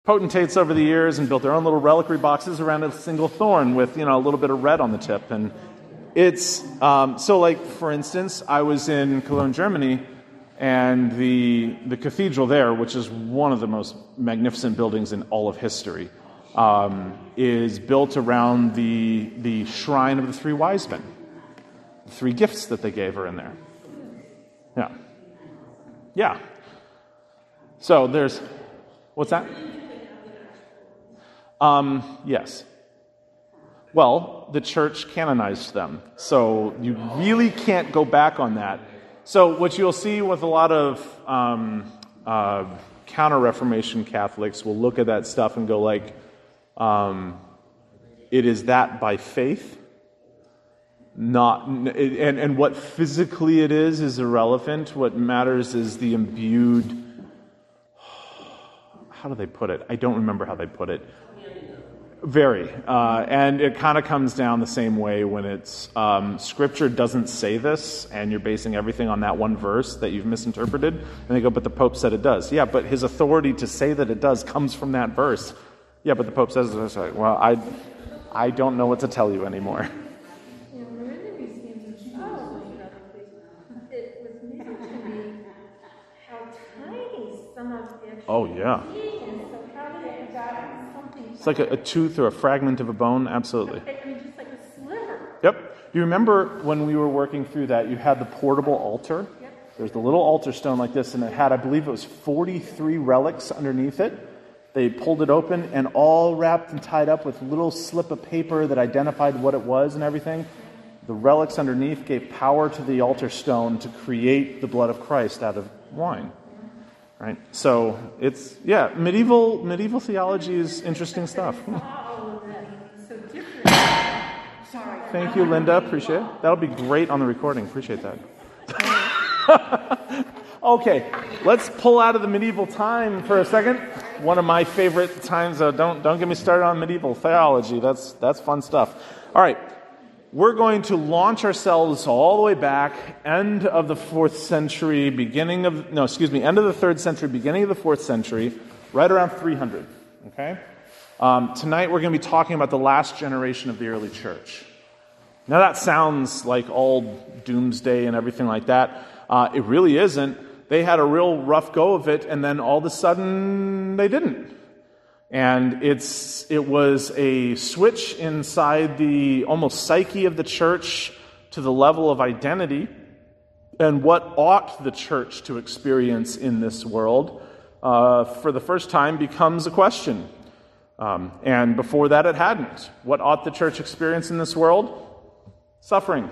potentates over the years and built their own little reliquary boxes around a single thorn with, a little bit of red on the tip. And it's, for instance, I was in Cologne, Germany, and the cathedral there, which is one of the most magnificent buildings in all of history, is built around the shrine of the three wise men. The three gifts that they gave are in there. Yeah. So there's, what's that? Yes. Well, the church canonized them, so you really can't go back on that. So what you'll see with a lot of counter-Reformation Catholics will look at that stuff and go like, it is that by faith, and what physically it is irrelevant. What matters is the imbued, how do they put it? I don't remember how they put it. Very. And it kind of comes down the same way when it's Scripture doesn't say this, and you're basing everything on that one verse that you've misinterpreted, and they go, but the Pope said it does. Yeah, but his authority to say that it does comes from that verse. Yeah, but the Pope says it. It's like, well, I don't know what to tell you anymore. It was amazing to me how tiny some of it. Oh, yeah. It's like a tooth or a fragment of a bone, absolutely. I mean, just like a sliver. Yep. You remember when we were working through that, you had the portable altar? Yep. There's the little altar stone like this, and it had, I believe it was 43 relics underneath it. They pulled it open, and all wrapped and tied up with little slip of paper that identified what it was and everything. The relics underneath gave power to the altar stone to create the blood of Christ out of wine. Right, so it's medieval theology is interesting stuff. Thank you, Linda. Appreciate it. That'll be great on the recording. Appreciate that. Okay, let's pull out of the medieval time for a second. One of my favorite times. Don't get me started on medieval theology. That's fun stuff. All right. We're going to launch ourselves all the way back, end of the 4th century, end of the 3rd century, beginning of the 4th century, right around 300, okay? Tonight we're going to be talking about the last generation of the early church. Now that sounds like all doomsday and everything like that. It really isn't. They had a real rough go of it, and then all of a sudden they didn't. And it was a switch inside the almost psyche of the church to the level of identity and what ought the church to experience in this world for the first time becomes a question. And before that it hadn't. What ought the church experience in this world? Suffering.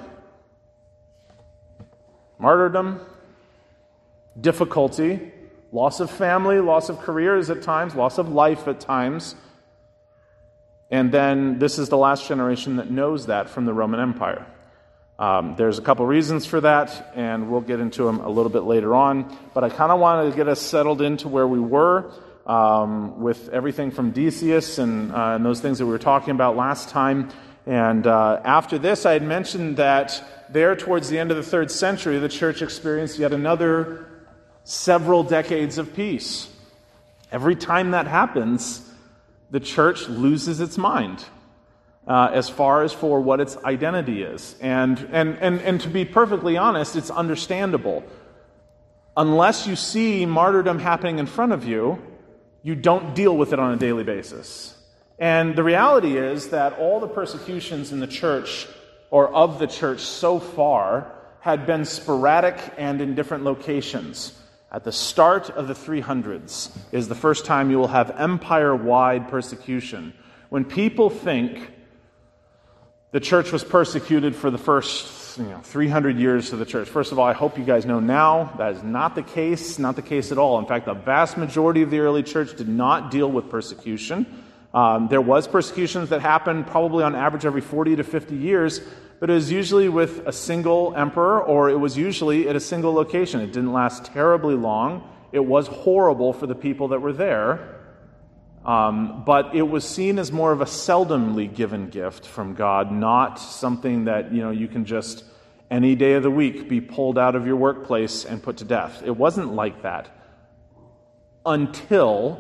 Martyrdom. Difficulty. Loss of family, loss of careers at times, loss of life at times. And then this is the last generation that knows that from the Roman Empire. There's a couple reasons for that, and we'll get into them a little bit later on. But I kind of wanted to get us settled into where we were with everything from Decius and those things that we were talking about last time. And after this, I had mentioned that there towards the end of the 3rd century, the church experienced yet another several decades of peace. Every time that happens, the church loses its mind as far as for what its identity is. And to be perfectly honest, it's understandable. Unless you see martyrdom happening in front of you, you don't deal with it on a daily basis. And the reality is that all the persecutions in the church, or of the church so far, had been sporadic and in different locations. At the start of the 300s is the first time you will have empire-wide persecution. When people think the church was persecuted for the first 300 years of the church, first of all, I hope you guys know now that is not the case at all. In fact, the vast majority of the early church did not deal with persecution. There was persecutions that happened probably on average every 40 to 50 years, but it was usually with a single emperor, or it was usually at a single location. It didn't last terribly long. It was horrible for the people that were there, but it was seen as more of a seldomly given gift from God, not something that you can just any day of the week be pulled out of your workplace and put to death. It wasn't like that until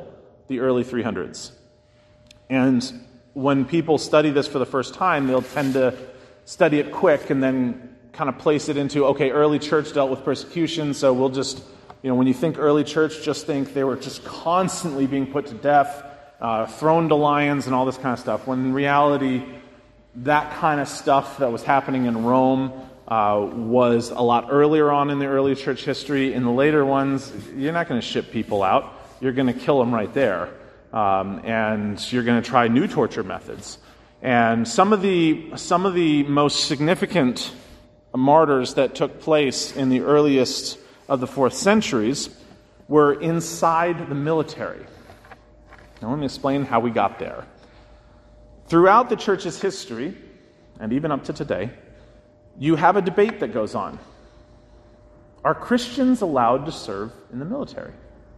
the early 300s. And when people study this for the first time, they'll tend to study it quick and then kind of place it into, okay, early church dealt with persecution, so we'll just, when you think early church, just think they were just constantly being put to death, thrown to lions and all this kind of stuff, when in reality, that kind of stuff that was happening in Rome was a lot earlier on in the early church history. In the later ones, you're not going to ship people out. You're going to kill them right there. And you're going to try new torture methods. And some of the most significant martyrs that took place in the earliest of the 4th centuries were inside the military. Now let me explain how we got there. Throughout the church's history, and even up to today, you have a debate that goes on. Are Christians allowed to serve in the military?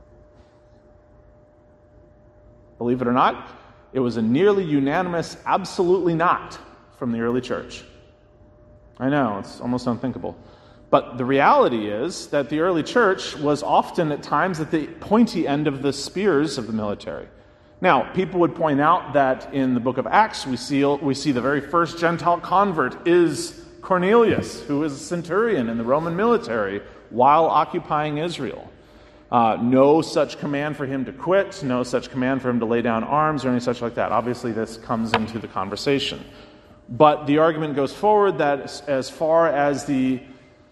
Believe it or not, it was a nearly unanimous absolutely not from the early church. I know, it's almost unthinkable. But the reality is that the early church was often at times at the pointy end of the spears of the military. Now, people would point out that in the book of Acts, we see the very first Gentile convert is Cornelius, who is a centurion in the Roman military while occupying Israel. No such command for him to quit, no such command for him to lay down arms or any such like that. Obviously, this comes into the conversation. But the argument goes forward that as far as the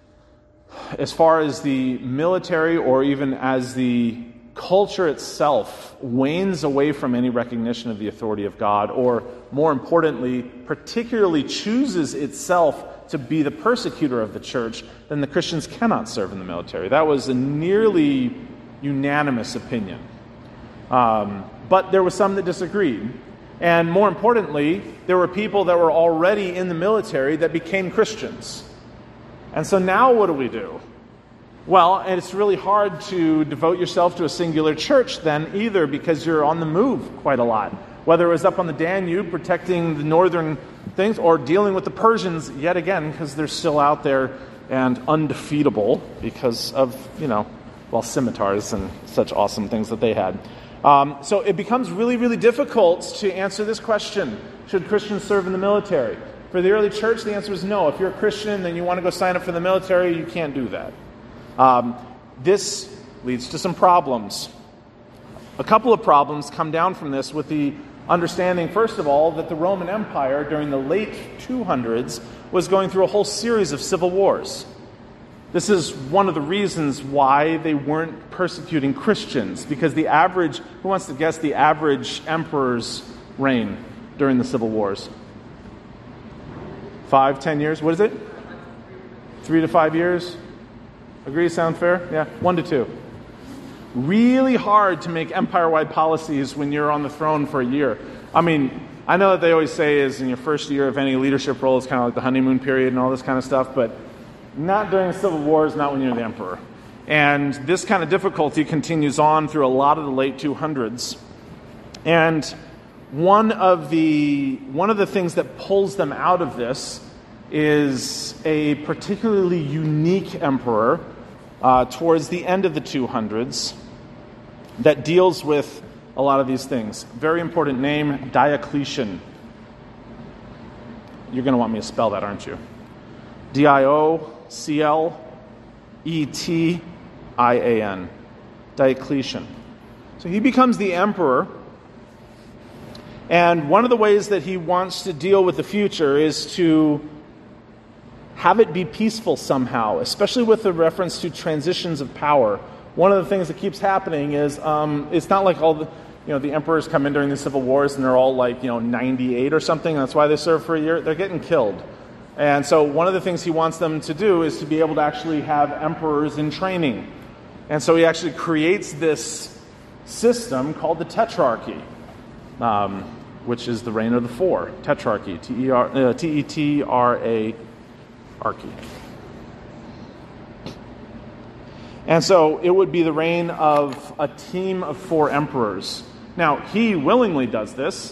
military or even as the culture itself wanes away from any recognition of the authority of God, or more importantly, particularly chooses itself to be the persecutor of the church, then the Christians cannot serve in the military. That was a nearly unanimous opinion. But there were some that disagreed. And more importantly, there were people that were already in the military that became Christians. And so now what do? Well, and it's really hard to devote yourself to a singular church then either, because you're on the move quite a lot. Whether it was up on the Danube protecting the northern things or dealing with the Persians yet again because they're still out there and undefeatable because of, scimitars and such awesome things that they had. So it becomes really, really difficult to answer this question. Should Christians serve in the military? For the early church, the answer is no. If you're a Christian and you want to go sign up for the military, you can't do that. This leads to some problems. A couple of problems come down from this with the understanding, first of all, that the Roman Empire during the late 200s was going through a whole series of civil wars. This is one of the reasons why they weren't persecuting Christians, because who wants to guess the average emperor's reign during the civil wars? 5, 10 years? What is it? 3 to 5 years? Agree? Sound fair? Yeah, 1 to 2. Really hard to make empire-wide policies when you're on the throne for a year. I mean, I know that they always say is in your first year of any leadership role, it's kind of like the honeymoon period and all this kind of stuff, but not during civil wars, not when you're the emperor. And this kind of difficulty continues on through a lot of the late 200s. And one of the things that pulls them out of this is a particularly unique emperor towards the end of the 200s that deals with a lot of these things. Very important name, Diocletian. You're going to want me to spell that, aren't you? Diocletian. Diocletian. So he becomes the emperor, and one of the ways that he wants to deal with the future is to have it be peaceful somehow, especially with the reference to transitions of power. One of the things that keeps happening is it's not like all the emperors come in during the civil wars and they're all 98 or something, and that's why they serve for a year. They're getting killed. And so one of the things he wants them to do is to be able to actually have emperors in training. And so he actually creates this system called the Tetrarchy, which is the reign of the four. Tetrarchy, Tetra archy. And so it would be the reign of a team of 4 emperors. Now, he willingly does this.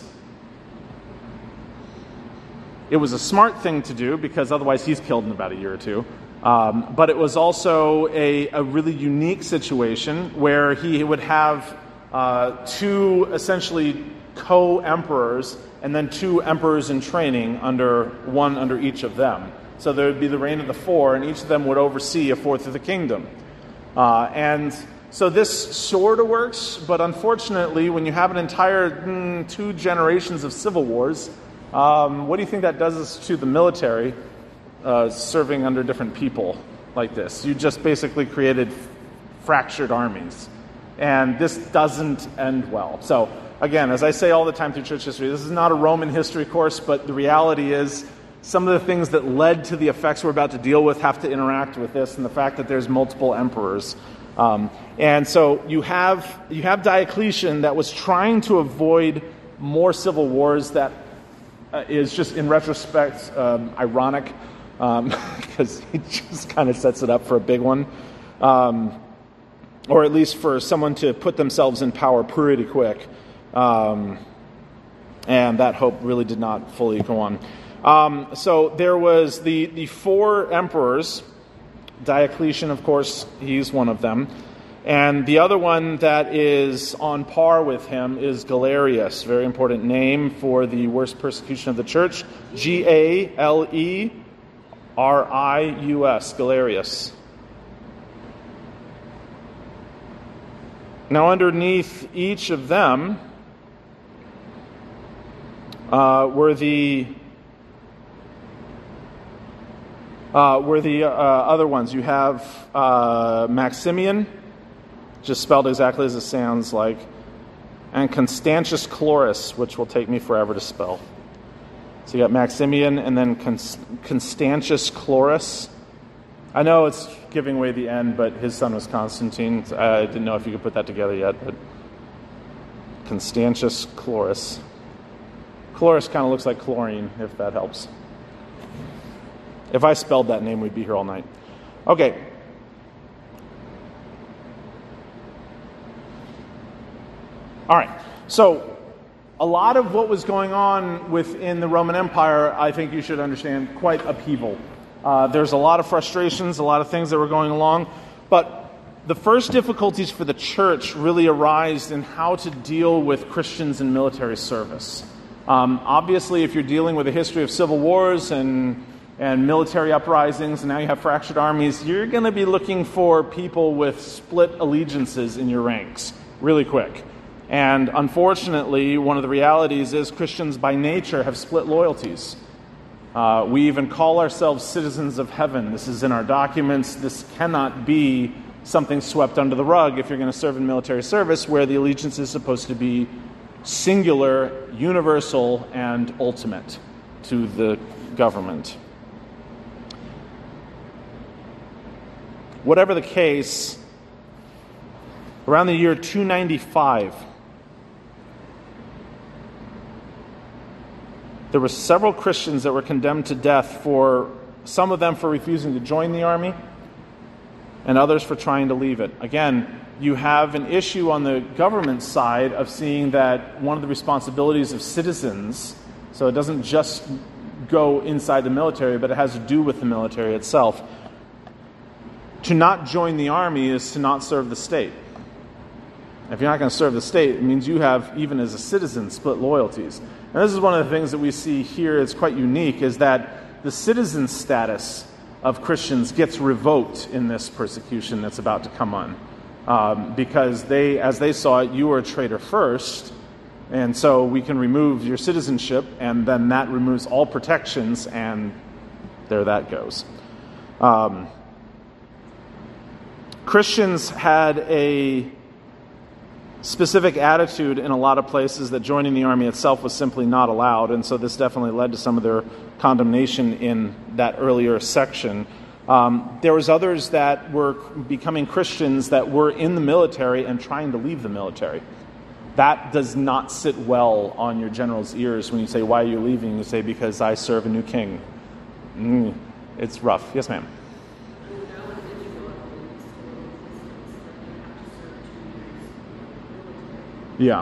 It was a smart thing to do because otherwise he's killed in about a year or two. But it was also a really unique situation where he would have two essentially co-emperors, and then two emperors in training under each of them. So there would be the reign of the four, and each of them would oversee a fourth of the kingdom. And so this sort of works, but unfortunately, when you have an entire 2 generations of civil wars, what do you think that does to the military serving under different people like this? You just basically created fractured armies. And this doesn't end well. So, again, as I say all the time through church history, this is not a Roman history course, but the reality is some of the things that led to the effects we're about to deal with have to interact with this, and the fact that there's multiple emperors. And so you have Diocletian that was trying to avoid more civil wars. That is just, in retrospect, ironic, because he just kind of sets it up for a big one. Or at least for someone to put themselves in power pretty quick. And that hope really did not fully go on. So there was the 4 emperors. Diocletian, of course, he's one of them. And the other one that is on par with him is Galerius. Very important name for the worst persecution of the church. Galerius, Galerius. Now, underneath each of them were the other ones. You have Maximian, just spelled exactly as it sounds like, and Constantius Chlorus, which will take me forever to spell. So you got Maximian and then Constantius Chlorus. I know it's giving away the end, but his son was Constantine. I didn't know if you could put that together yet, but Constantius Chlorus. Chlorus kind of looks like chlorine, if that helps. If I spelled that name, we'd be here all night. Okay. All right. So a lot of what was going on within the Roman Empire, I think you should understand, quite upheaval. There's a lot of frustrations, a lot of things that were going along. But the first difficulties for the church really arise in how to deal with Christians in military service. Obviously, if you're dealing with a history of civil wars and military uprisings, and now you have fractured armies, you're going to be looking for people with split allegiances in your ranks really quick. And unfortunately, one of the realities is Christians by nature have split loyalties. We even call ourselves citizens of heaven. This is in our documents. This cannot be something swept under the rug if you're going to serve in military service, where the allegiance is supposed to be singular, universal, and ultimate to the government. Whatever the case, around the year 295, there were several Christians that were condemned to death, for some of them for refusing to join the army, and others for trying to leave it. Again, you have an issue on the government side of seeing that one of the responsibilities of citizens, so it doesn't just go inside the military, but it has to do with the military itself. To not join the army is to not serve the state. If you're not going to serve the state, it means you have, even as a citizen, split loyalties. And this is one of the things that we see here is quite unique, is that the citizen status of Christians gets revoked in this persecution that's about to come on. Because they, as they saw it, you were a traitor first, and so we can remove your citizenship, and then that removes all protections, and there that goes. Christians had a specific attitude in a lot of places that joining the army itself was simply not allowed, and so this definitely led to some of their condemnation in that earlier section. There was others that were becoming Christians that were in the military and trying to leave the military. That does not sit well on your general's ears when you say, "Why are you leaving?" You say, "Because I serve a new king." It's rough. Yes, ma'am. Yeah.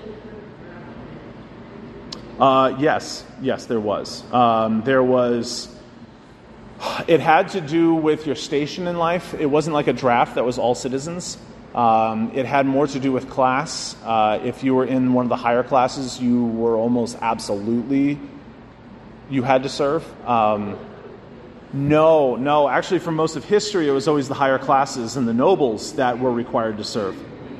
Yes, there was. It had to do with your station in life. It wasn't like a draft that was all citizens. It had more to do with class. If you were in one of the higher classes, you were almost absolutely, you had to serve. No. Actually, for most of history, it was always the higher classes and the nobles that were required to serve.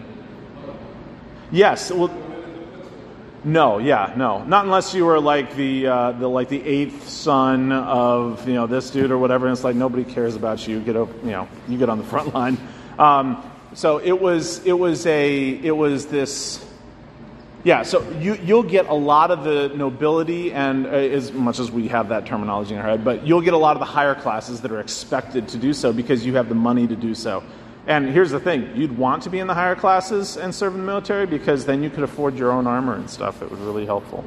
Yes. Well, no. Not unless you were like the eighth son of this dude or whatever. And it's like nobody cares about you. You get on the front line. So it was this. Yeah, so you'll get a lot of the nobility, and as much as we have that terminology in our head, but you'll get a lot of the higher classes that are expected to do so because you have the money to do so. And here's the thing, you'd want to be in the higher classes and serve in the military because then you could afford your own armor and stuff. It was really helpful.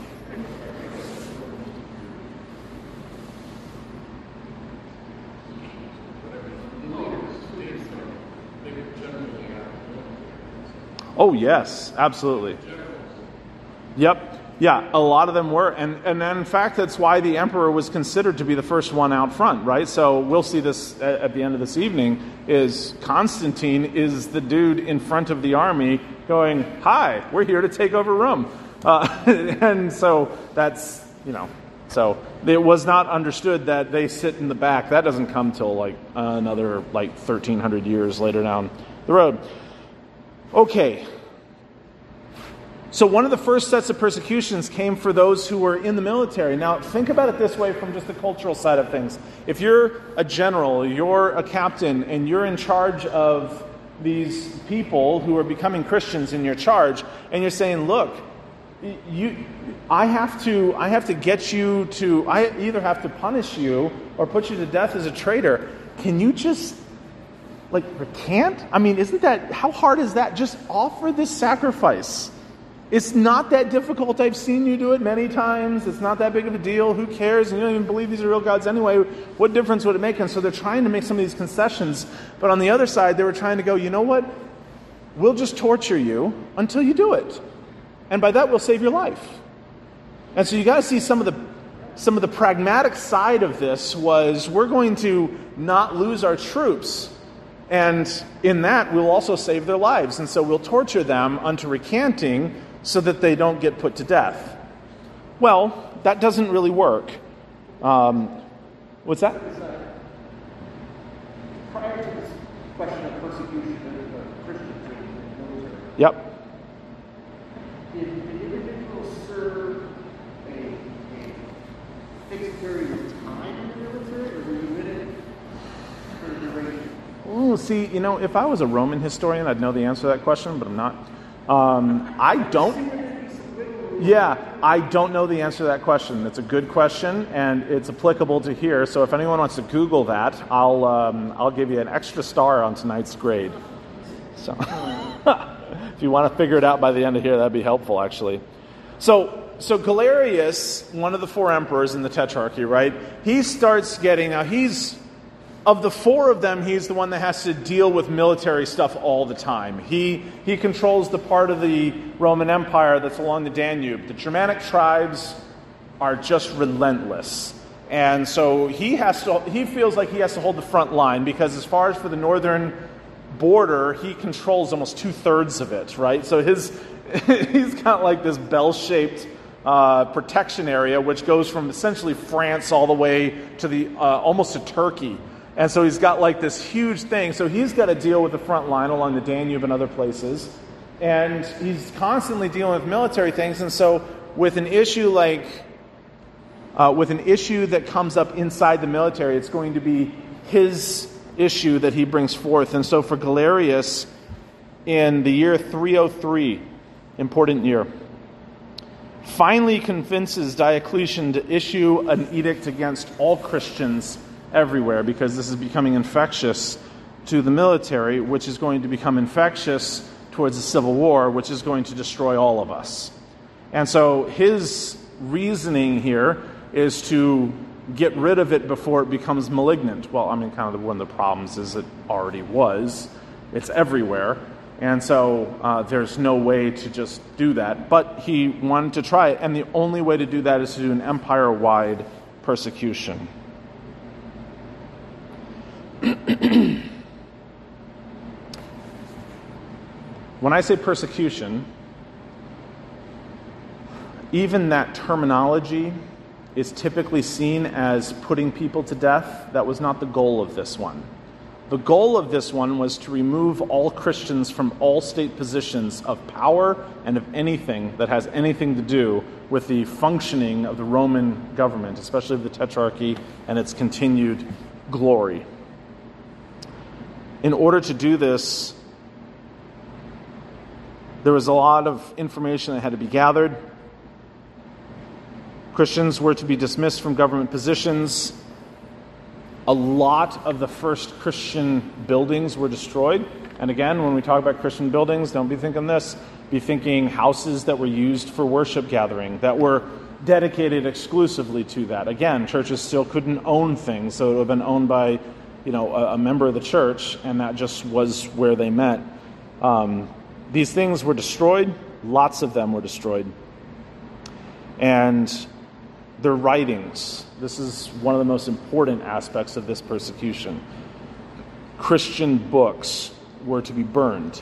Oh, yes, absolutely. Yep. Yeah, a lot of them were. And in fact, that's why the emperor was considered to be the first one out front, right? So we'll see this at the end of this evening, is Constantine is the dude in front of the army going, hi, we're here to take over Rome. And so that's, so it was not understood that they sit in the back. That doesn't come till another 1,300 years later down the road. Okay. So one of the first sets of persecutions came for those who were in the military. Now, think about it this way from just the cultural side of things. If you're a general, you're a captain, and you're in charge of these people who are becoming Christians in your charge, and you're saying, look, I have to get you to, I either have to punish you or put you to death as a traitor. Can you just recant? I mean, how hard is that? Just offer this sacrifice. It's not that difficult. I've seen you do it many times. It's not that big of a deal. Who cares? And you don't even believe these are real gods anyway. What difference would it make? And so they're trying to make some of these concessions. But on the other side, they were trying to go, you know what? We'll just torture you until you do it. And by that, we'll save your life. And so you got to see some of the pragmatic side of this was we're going to not lose our troops. And in that, we'll also save their lives. And so we'll torture them unto recanting so that they don't get put to death. Well, that doesn't really work. What's that? Prior to this question of persecution of Christians in the military. Yep. Did individuals serve a fixed period of time in the military, or were you in it for the duration? Oh, see, if I was a Roman historian, I'd know the answer to that question, but I'm not. I don't know the answer to that question. It's a good question, and it's applicable to here. So if anyone wants to Google that, I'll give you an extra star on tonight's grade. So if you want to figure it out by the end of here, that'd be helpful, actually. So Galerius, one of the four emperors in the Tetrarchy, right? He starts getting of the four of them, he's the one that has to deal with military stuff all the time. He controls the part of the Roman Empire that's along the Danube. The Germanic tribes are just relentless. And so he feels like he has to hold the front line because as far as for the northern border, he controls almost 2/3 of it, right? So he's got this bell-shaped protection area which goes from essentially France all the way to the almost to Turkey. And so he's got this huge thing. So he's got to deal with the front line along the Danube and other places. And he's constantly dealing with military things. And so with an issue that comes up inside the military, it's going to be his issue that he brings forth. And so for Galerius, in the year 303, important year, finally convinces Diocletian to issue an edict against all Christians everywhere, because this is becoming infectious to the military, which is going to become infectious towards the civil war, which is going to destroy all of us. And so his reasoning here is to get rid of it before it becomes malignant. Well, one of the problems is it already was. It's everywhere. And so there's no way to just do that. But he wanted to try it, and the only way to do that is to do an empire-wide persecution. When I say persecution, even that terminology is typically seen as putting people to death. That was not the goal of this one. The goal of this one was to remove all Christians from all state positions of power and of anything that has anything to do with the functioning of the Roman government, especially the Tetrarchy and its continued glory. In order to do this, there was a lot of information that had to be gathered. Christians were to be dismissed from government positions. A lot of the first Christian buildings were destroyed. And again, when we talk about Christian buildings, don't be thinking this. Be thinking houses that were used for worship gathering, that were dedicated exclusively to that. Again, churches still couldn't own things, so it would have been owned by, a member of the church, and that just was where they met. These things were destroyed. Lots of them were destroyed. And their writings, this is one of the most important aspects of this persecution. Christian books were to be burned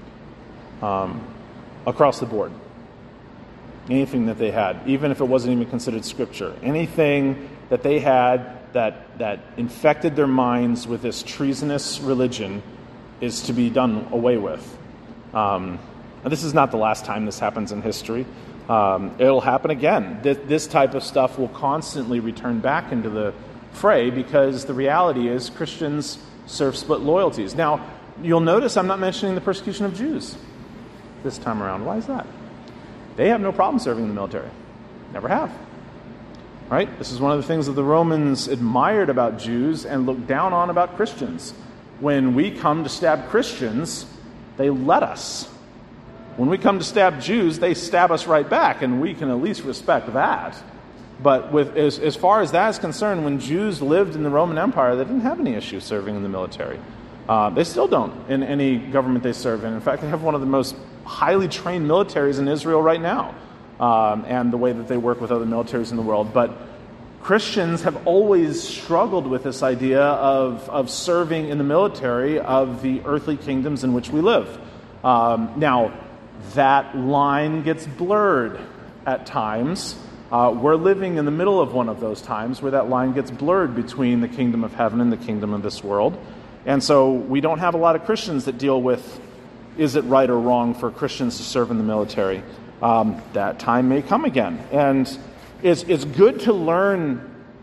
across the board. Anything that they had, even if it wasn't even considered scripture. Anything that they had that infected their minds with this treasonous religion is to be done away with. And this is not the last time this happens in history. It'll happen again. This type of stuff will constantly return back into the fray because the reality is Christians serve split loyalties. Now, you'll notice I'm not mentioning the persecution of Jews this time around. Why is that? They have no problem serving in the military. Never have. Right? This is one of the things that the Romans admired about Jews and looked down on about Christians. When we come to stab Christians, they let us. When we come to stab Jews, they stab us right back, and we can at least respect that. But as far as that is concerned, when Jews lived in the Roman Empire, they didn't have any issue serving in the military. They still don't in any government they serve in. In fact, they have one of the most highly trained militaries in Israel right now, and the way that they work with other militaries in the world. But Christians have always struggled with this idea of serving in the military of the earthly kingdoms in which we live. Now, that line gets blurred at times. We're living in the middle of one of those times where that line gets blurred between the kingdom of heaven and the kingdom of this world. And so we don't have a lot of Christians that deal with, is it right or wrong for Christians to serve in the military? That time may come again. And it's good to learn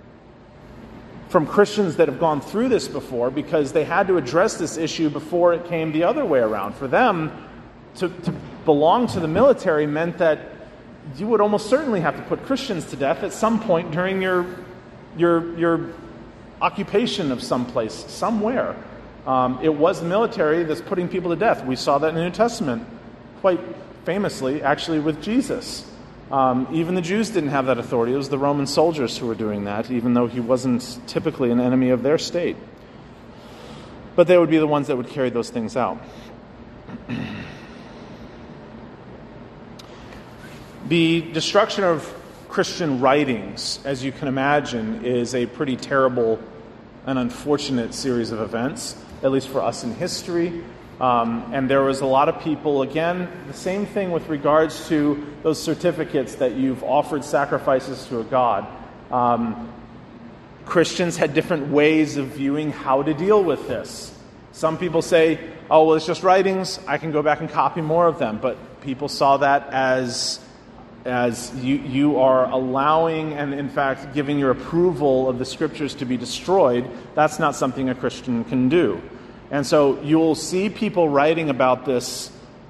from Christians that have gone through this before because they had to address this issue before it came the other way around. For them, to belong to the military meant that you would almost certainly have to put Christians to death at some point during your occupation of some place, somewhere. It was the military that's putting people to death. We saw that in the New Testament quite famously, actually, with Jesus. Even the Jews didn't have that authority. It was the Roman soldiers who were doing that, even though he wasn't typically an enemy of their state. But they would be the ones that would carry those things out. The destruction of Christian writings, as you can imagine, is a pretty terrible and unfortunate series of events, at least for us in history. And there was a lot of people, again, the same thing with regards to those certificates that you've offered sacrifices to a god. Christians had different ways of viewing how to deal with this. Some people say, oh, well, it's just writings. I can go back and copy more of them. But people saw that as you are allowing and, in fact, giving your approval of the scriptures to be destroyed. That's not something a Christian can do. And so you'll see people writing about this,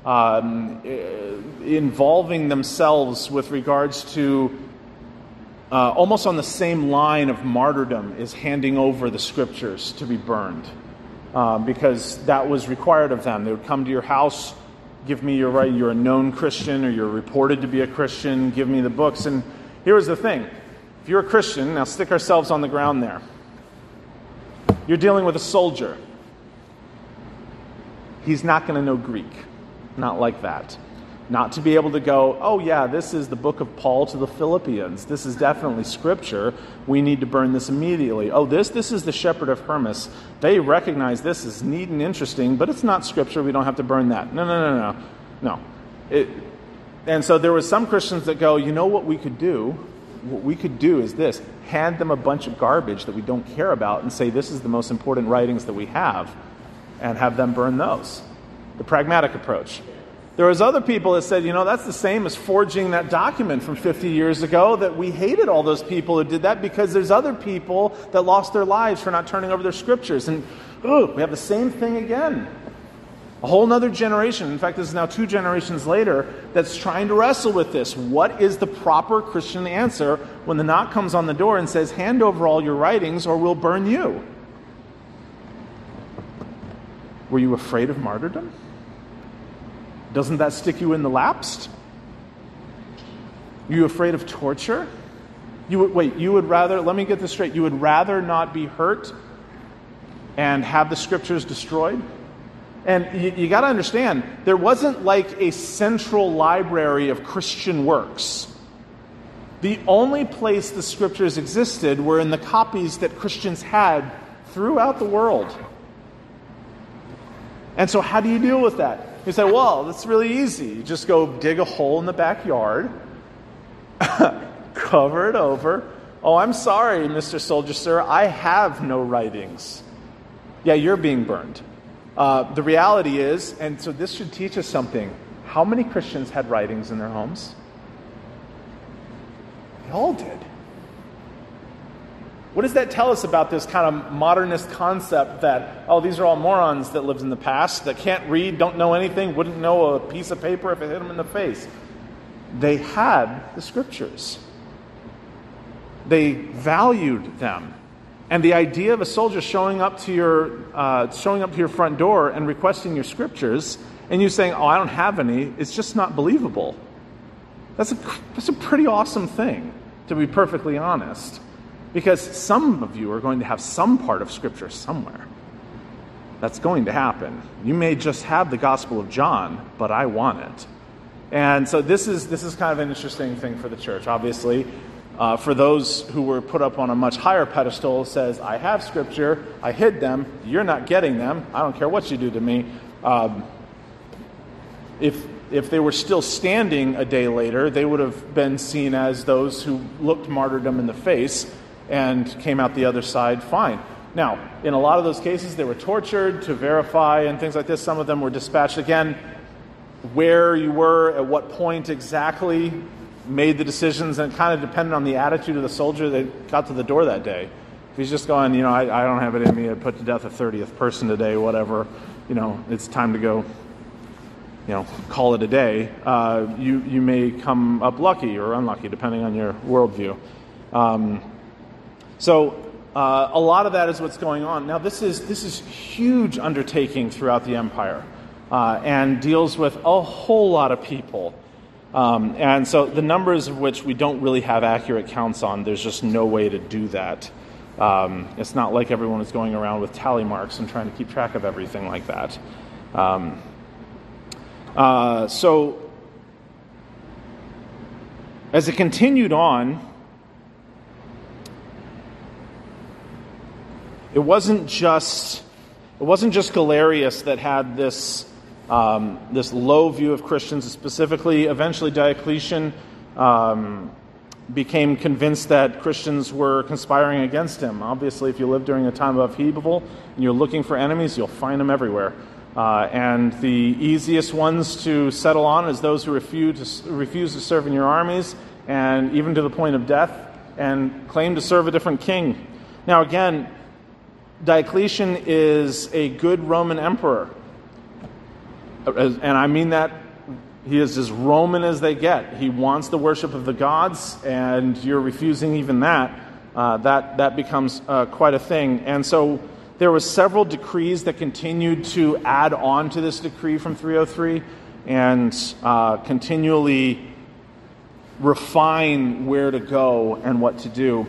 involving themselves with regards to almost on the same line of martyrdom is handing over the scriptures to be burned, because that was required of them. They would come to your house, give me your right, you're a known Christian or you're reported to be a Christian, give me the books. And here's the thing. If you're a Christian, now stick ourselves on the ground there. You're dealing with a soldier. He's not going to know Greek. Not like that. Not to be able to go, oh yeah, this is the book of Paul to the Philippians. This is definitely Scripture. We need to burn this immediately. Oh, this is the Shepherd of Hermas. They recognize this is neat and interesting, but it's not Scripture. We don't have to burn that. No. And so there were some Christians that go, you know what we could do? What we could do is this. Hand them a bunch of garbage that we don't care about and say this is the most important writings that we have, and have them burn those. The pragmatic approach. There was other people that said, that's the same as forging that document from 50 years ago, that we hated all those people who did that because there's other people that lost their lives for not turning over their scriptures. And we have the same thing again. A whole other generation, in fact, this is now 2 generations later, that's trying to wrestle with this. What is the proper Christian answer when the knock comes on the door and says, hand over all your writings or we'll burn you? Were you afraid of martyrdom? Doesn't that stick you in the lapsed? Are you afraid of torture? You would rather, let me get this straight, you would rather not be hurt and have the scriptures destroyed? And you got to understand, there wasn't like a central library of Christian works. The only place the scriptures existed were in the copies that Christians had throughout the world. And so how do you deal with that? You say, well, that's really easy. You just go dig a hole in the backyard, cover it over. Oh, I'm sorry, Mr. Soldier, sir, I have no writings. Yeah, you're being burned. The reality is, and so this should teach us something, how many Christians had writings in their homes? They all did. What does that tell us about this kind of modernist concept that, oh, these are all morons that lived in the past, that can't read, don't know anything, wouldn't know a piece of paper if it hit them in the face? They had the scriptures. They valued them. And the idea of a soldier showing up to your front door and requesting your scriptures, and you saying, "Oh, I don't have any," it's just not believable. That's a pretty awesome thing, to be perfectly honest, because some of you are going to have some part of Scripture somewhere. That's going to happen. You may just have the Gospel of John, but I want it. And so this is kind of an interesting thing for the church, obviously. For those who were put up on a much higher pedestal, it says, I have Scripture, I hid them, you're not getting them, I don't care what you do to me. If they were still standing a day later, they would have been seen as those who looked martyrdom in the face and came out the other side fine. Now, in a lot of those cases, they were tortured to verify and things like this. Some of them were dispatched. Again, where you were, at what point exactly, made the decisions, and it kind of depended on the attitude of the soldier that got to the door that day. If he's just going, I don't have it in me to put to death a 30th person today, whatever, it's time to go, call it a day, you may come up lucky or unlucky, depending on your worldview. So a lot of that is what's going on. Now, this is huge undertaking throughout the empire, and deals with a whole lot of people. And so the numbers of which we don't really have accurate counts on, there's just no way to do that. It's not like everyone is going around with tally marks and trying to keep track of everything like that. So as it continued on, it wasn't just Galerius that had this low view of Christians. Specifically, eventually Diocletian became convinced that Christians were conspiring against him. Obviously, if you live during a time of upheaval and you're looking for enemies, you'll find them everywhere. And the easiest ones to settle on is those who refuse to serve in your armies, and even to the point of death, and claim to serve a different king. Now again, Diocletian is a good Roman emperor. And I mean that he is as Roman as they get. He wants the worship of the gods, and you're refusing even that. That becomes quite a thing. And so there were several decrees that continued to add on to this decree from 303 and continually refine where to go and what to do.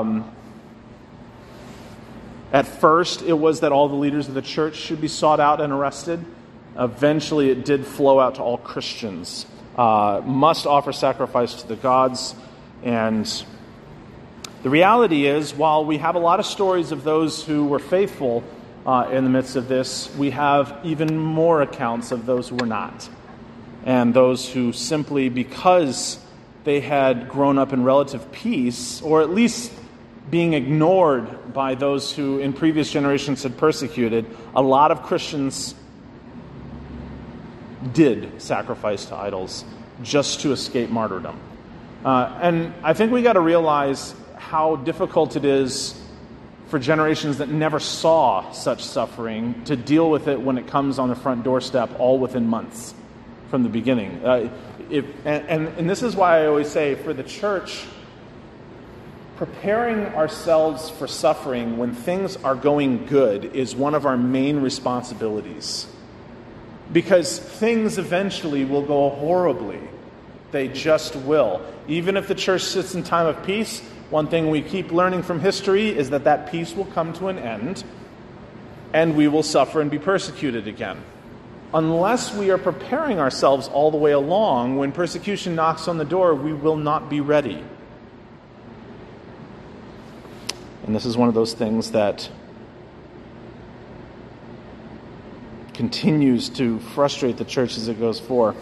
At first, it was that all the leaders of the church should be sought out and arrested. Eventually, it did flow out to all Christians. must offer sacrifice to the gods. And the reality is, while we have a lot of stories of those who were faithful in the midst of this, we have even more accounts of those who were not. And those who simply, because they had grown up in relative peace, or at least being ignored by those who in previous generations had persecuted, a lot of Christians did sacrifice to idols just to escape martyrdom. And I think we got to realize how difficult it is for generations that never saw such suffering to deal with it when it comes on the front doorstep all within months from the beginning. And this is why I always say, for the church, preparing ourselves for suffering when things are going good is one of our main responsibilities. Because things eventually will go horribly. They just will. Even if the church sits in time of peace, one thing we keep learning from history is that peace will come to an end, and we will suffer and be persecuted again. Unless we are preparing ourselves all the way along, when persecution knocks on the door, we will not be ready. And this is one of those things that continues to frustrate the church as it goes forth.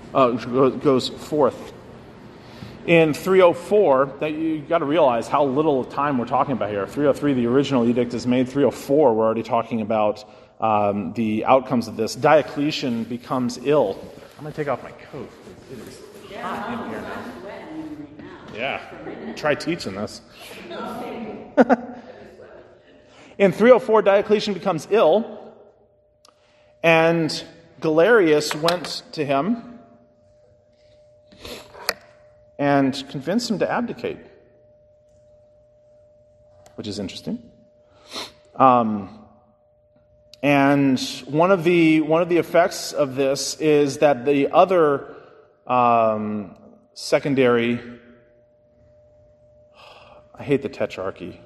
In 304, that you got to realize how little time we're talking about here. 303, the original edict is made. 304, we're already talking about the outcomes of this. Diocletian becomes ill. I'm going to take off my coat. It is hot in here now. Yeah, try teaching this. In 304, Diocletian becomes ill, and Galerius went to him and convinced him to abdicate, which is interesting. And one of the effects of this is that the other secondary, I hate the tetrarchy.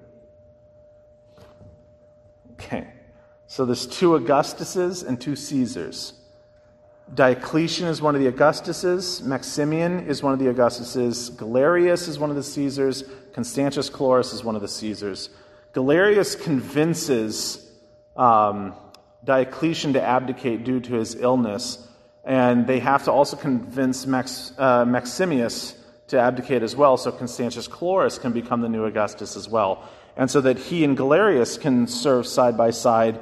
Okay, so there's 2 Augustuses and 2 Caesars. Diocletian is one of the Augustuses. Maximian is one of the Augustuses. Galerius is one of the Caesars. Constantius Chlorus is one of the Caesars. Galerius convinces Diocletian to abdicate due to his illness, and they have to also convince Maximius to abdicate as well, so Constantius Chlorus can become the new Augustus as well, and so that he and Galerius can serve side by side.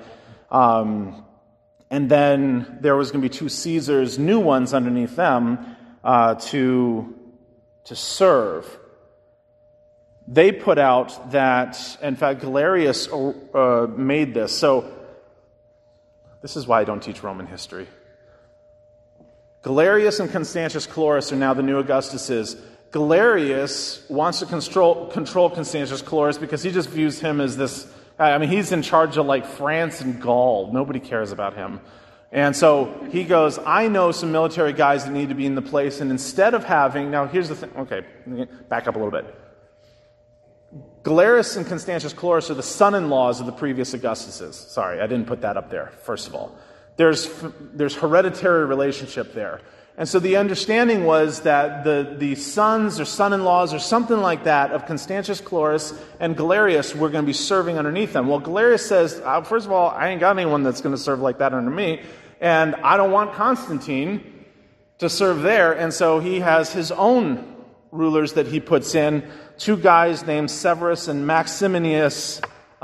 And then there was going to be 2 Caesars, new ones underneath them, to serve. They put out that, in fact, Galerius made this. So this is why I don't teach Roman history. Galerius and Constantius Chlorus are now the new Augustuses. Galerius wants to control Constantius Chlorus because he just views him as this. I mean, he's in charge of like France and Gaul. Nobody cares about him. And so he goes, I know some military guys that need to be in the place, and instead of having, now here's the thing, okay, back up a little bit. Galerius and Constantius Chlorus are the son-in-laws of the previous Augustuses. Sorry, I didn't put that up there, first of all. There's hereditary relationship there. And so the understanding was that the sons or son-in-laws or something like that of Constantius Chlorus and Galerius were going to be serving underneath them. Well, Galerius says, first of all, I ain't got anyone that's going to serve like that under me, and I don't want Constantine to serve there. And so he has his own rulers that he puts in, 2 guys named Severus and Maximinus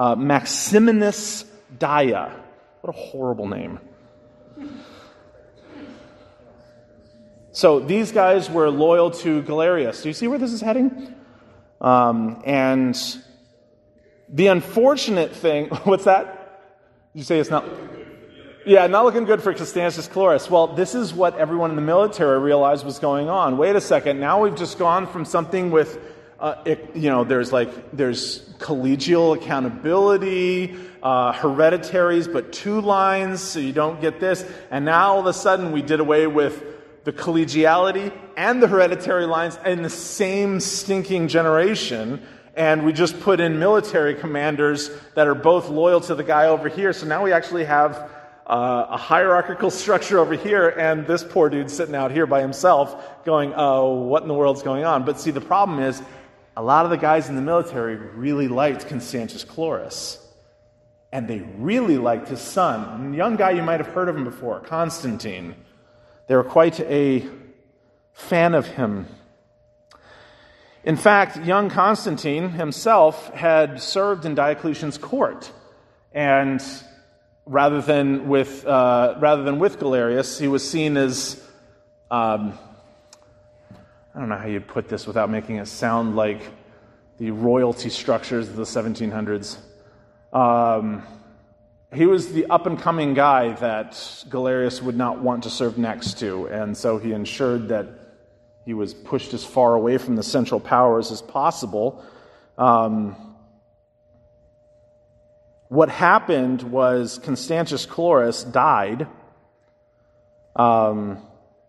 Daia. What a horrible name. So these guys were loyal to Galerius. Do you see where this is heading? And the unfortunate thing, what's that? Did you say it's not? Yeah, not looking good for Constantius Chlorus. Well, this is what everyone in the military realized was going on. Wait a second, now we've just gone from something with, there's collegial accountability, hereditaries, but 2 lines, so you don't get this. And now all of a sudden we did away with the collegiality and the hereditary lines in the same stinking generation, and we just put in military commanders that are both loyal to the guy over here. So now we actually have a hierarchical structure over here, and this poor dude sitting out here by himself going, oh, what in the world's going on? But see, the problem is, a lot of the guys in the military really liked Constantius Chlorus. And they really liked his son. A young guy, you might have heard of him before, Constantine. They were quite a fan of him. In fact, young Constantine himself had served in Diocletian's court. And rather than with Galerius, he was seen as, I don't know how you'd put this without making it sound like the royalty structures of the 1700s. He was the up-and-coming guy that Galerius would not want to serve next to, and so he ensured that he was pushed as far away from the central powers as possible. What happened was Constantius Chlorus died. And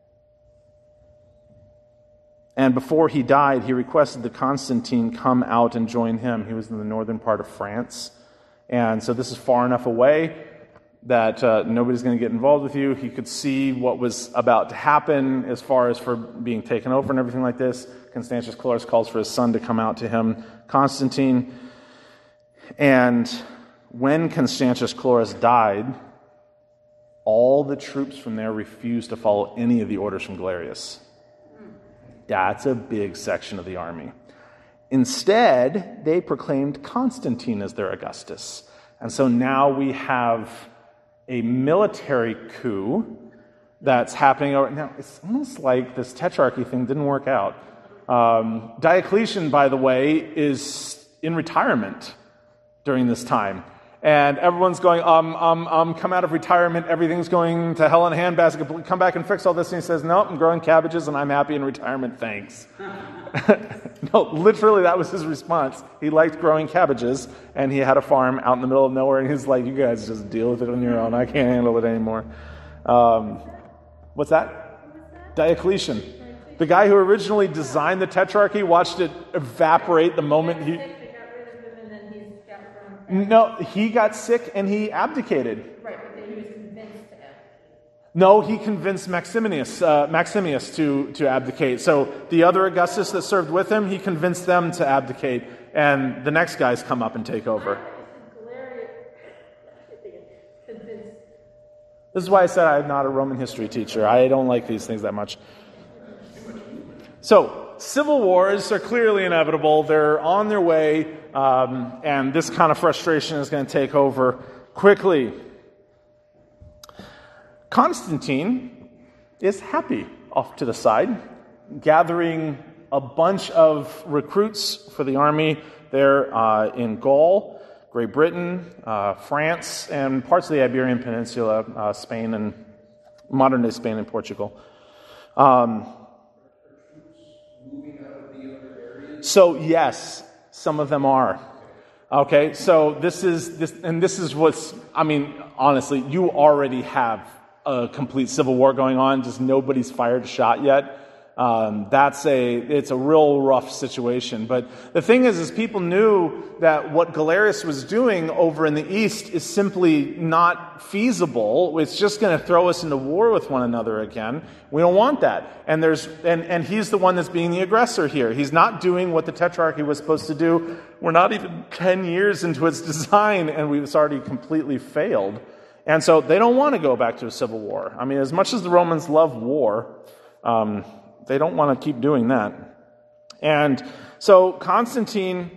before he died, he requested that Constantine come out and join him. He was in the northern part of France. And so this is far enough away that nobody's going to get involved with you. He could see what was about to happen as far as for being taken over and everything like this. Constantius Chlorus calls for his son to come out to him, Constantine. And when Constantius Chlorus died, all the troops from there refused to follow any of the orders from Galerius. That's a big section of the army. Instead, they proclaimed Constantine as their Augustus. And so now we have a military coup that's happening over. Now, it's almost like this tetrarchy thing didn't work out. Diocletian, by the way, is in retirement during this time. And everyone's going, come out of retirement, everything's going to hell in a handbasket, come back and fix all this. And he says, no, I'm growing cabbages and I'm happy in retirement, thanks. No, literally that was his response. He liked growing cabbages, and he had a farm out in the middle of nowhere, and he's like, you guys just deal with it on your own. I can't handle it anymore. What's that? Diocletian. The guy who originally designed the tetrarchy watched it evaporate the moment he... No, he got sick and he abdicated. Right, but then he was convinced to abdicate. No, he convinced Maximius to abdicate. So the other Augustus that served with him, he convinced them to abdicate, and the next guys come up and take over. This is why I said I'm not a Roman history teacher. I don't like these things that much. So, civil wars are clearly inevitable. They're on their way, and this kind of frustration is going to take over quickly. Constantine is happy off to the side, gathering a bunch of recruits for the army there in Gaul, Great Britain, France, and parts of the Iberian Peninsula, Spain and modern-day Spain and Portugal. So yes, some of them are. Okay, so this is what's, I mean, honestly, you already have a complete civil war going on, just nobody's fired a shot yet. It's a real rough situation. But the thing is people knew that what Galerius was doing over in the east is simply not feasible. It's just going to throw us into war with one another again. We don't want that. And he's the one that's being the aggressor here. He's not doing what the Tetrarchy was supposed to do. We're not even 10 years into its design, and it's already completely failed. And so they don't want to go back to a civil war. I mean, as much as the Romans love war, they don't want to keep doing that. And so Constantine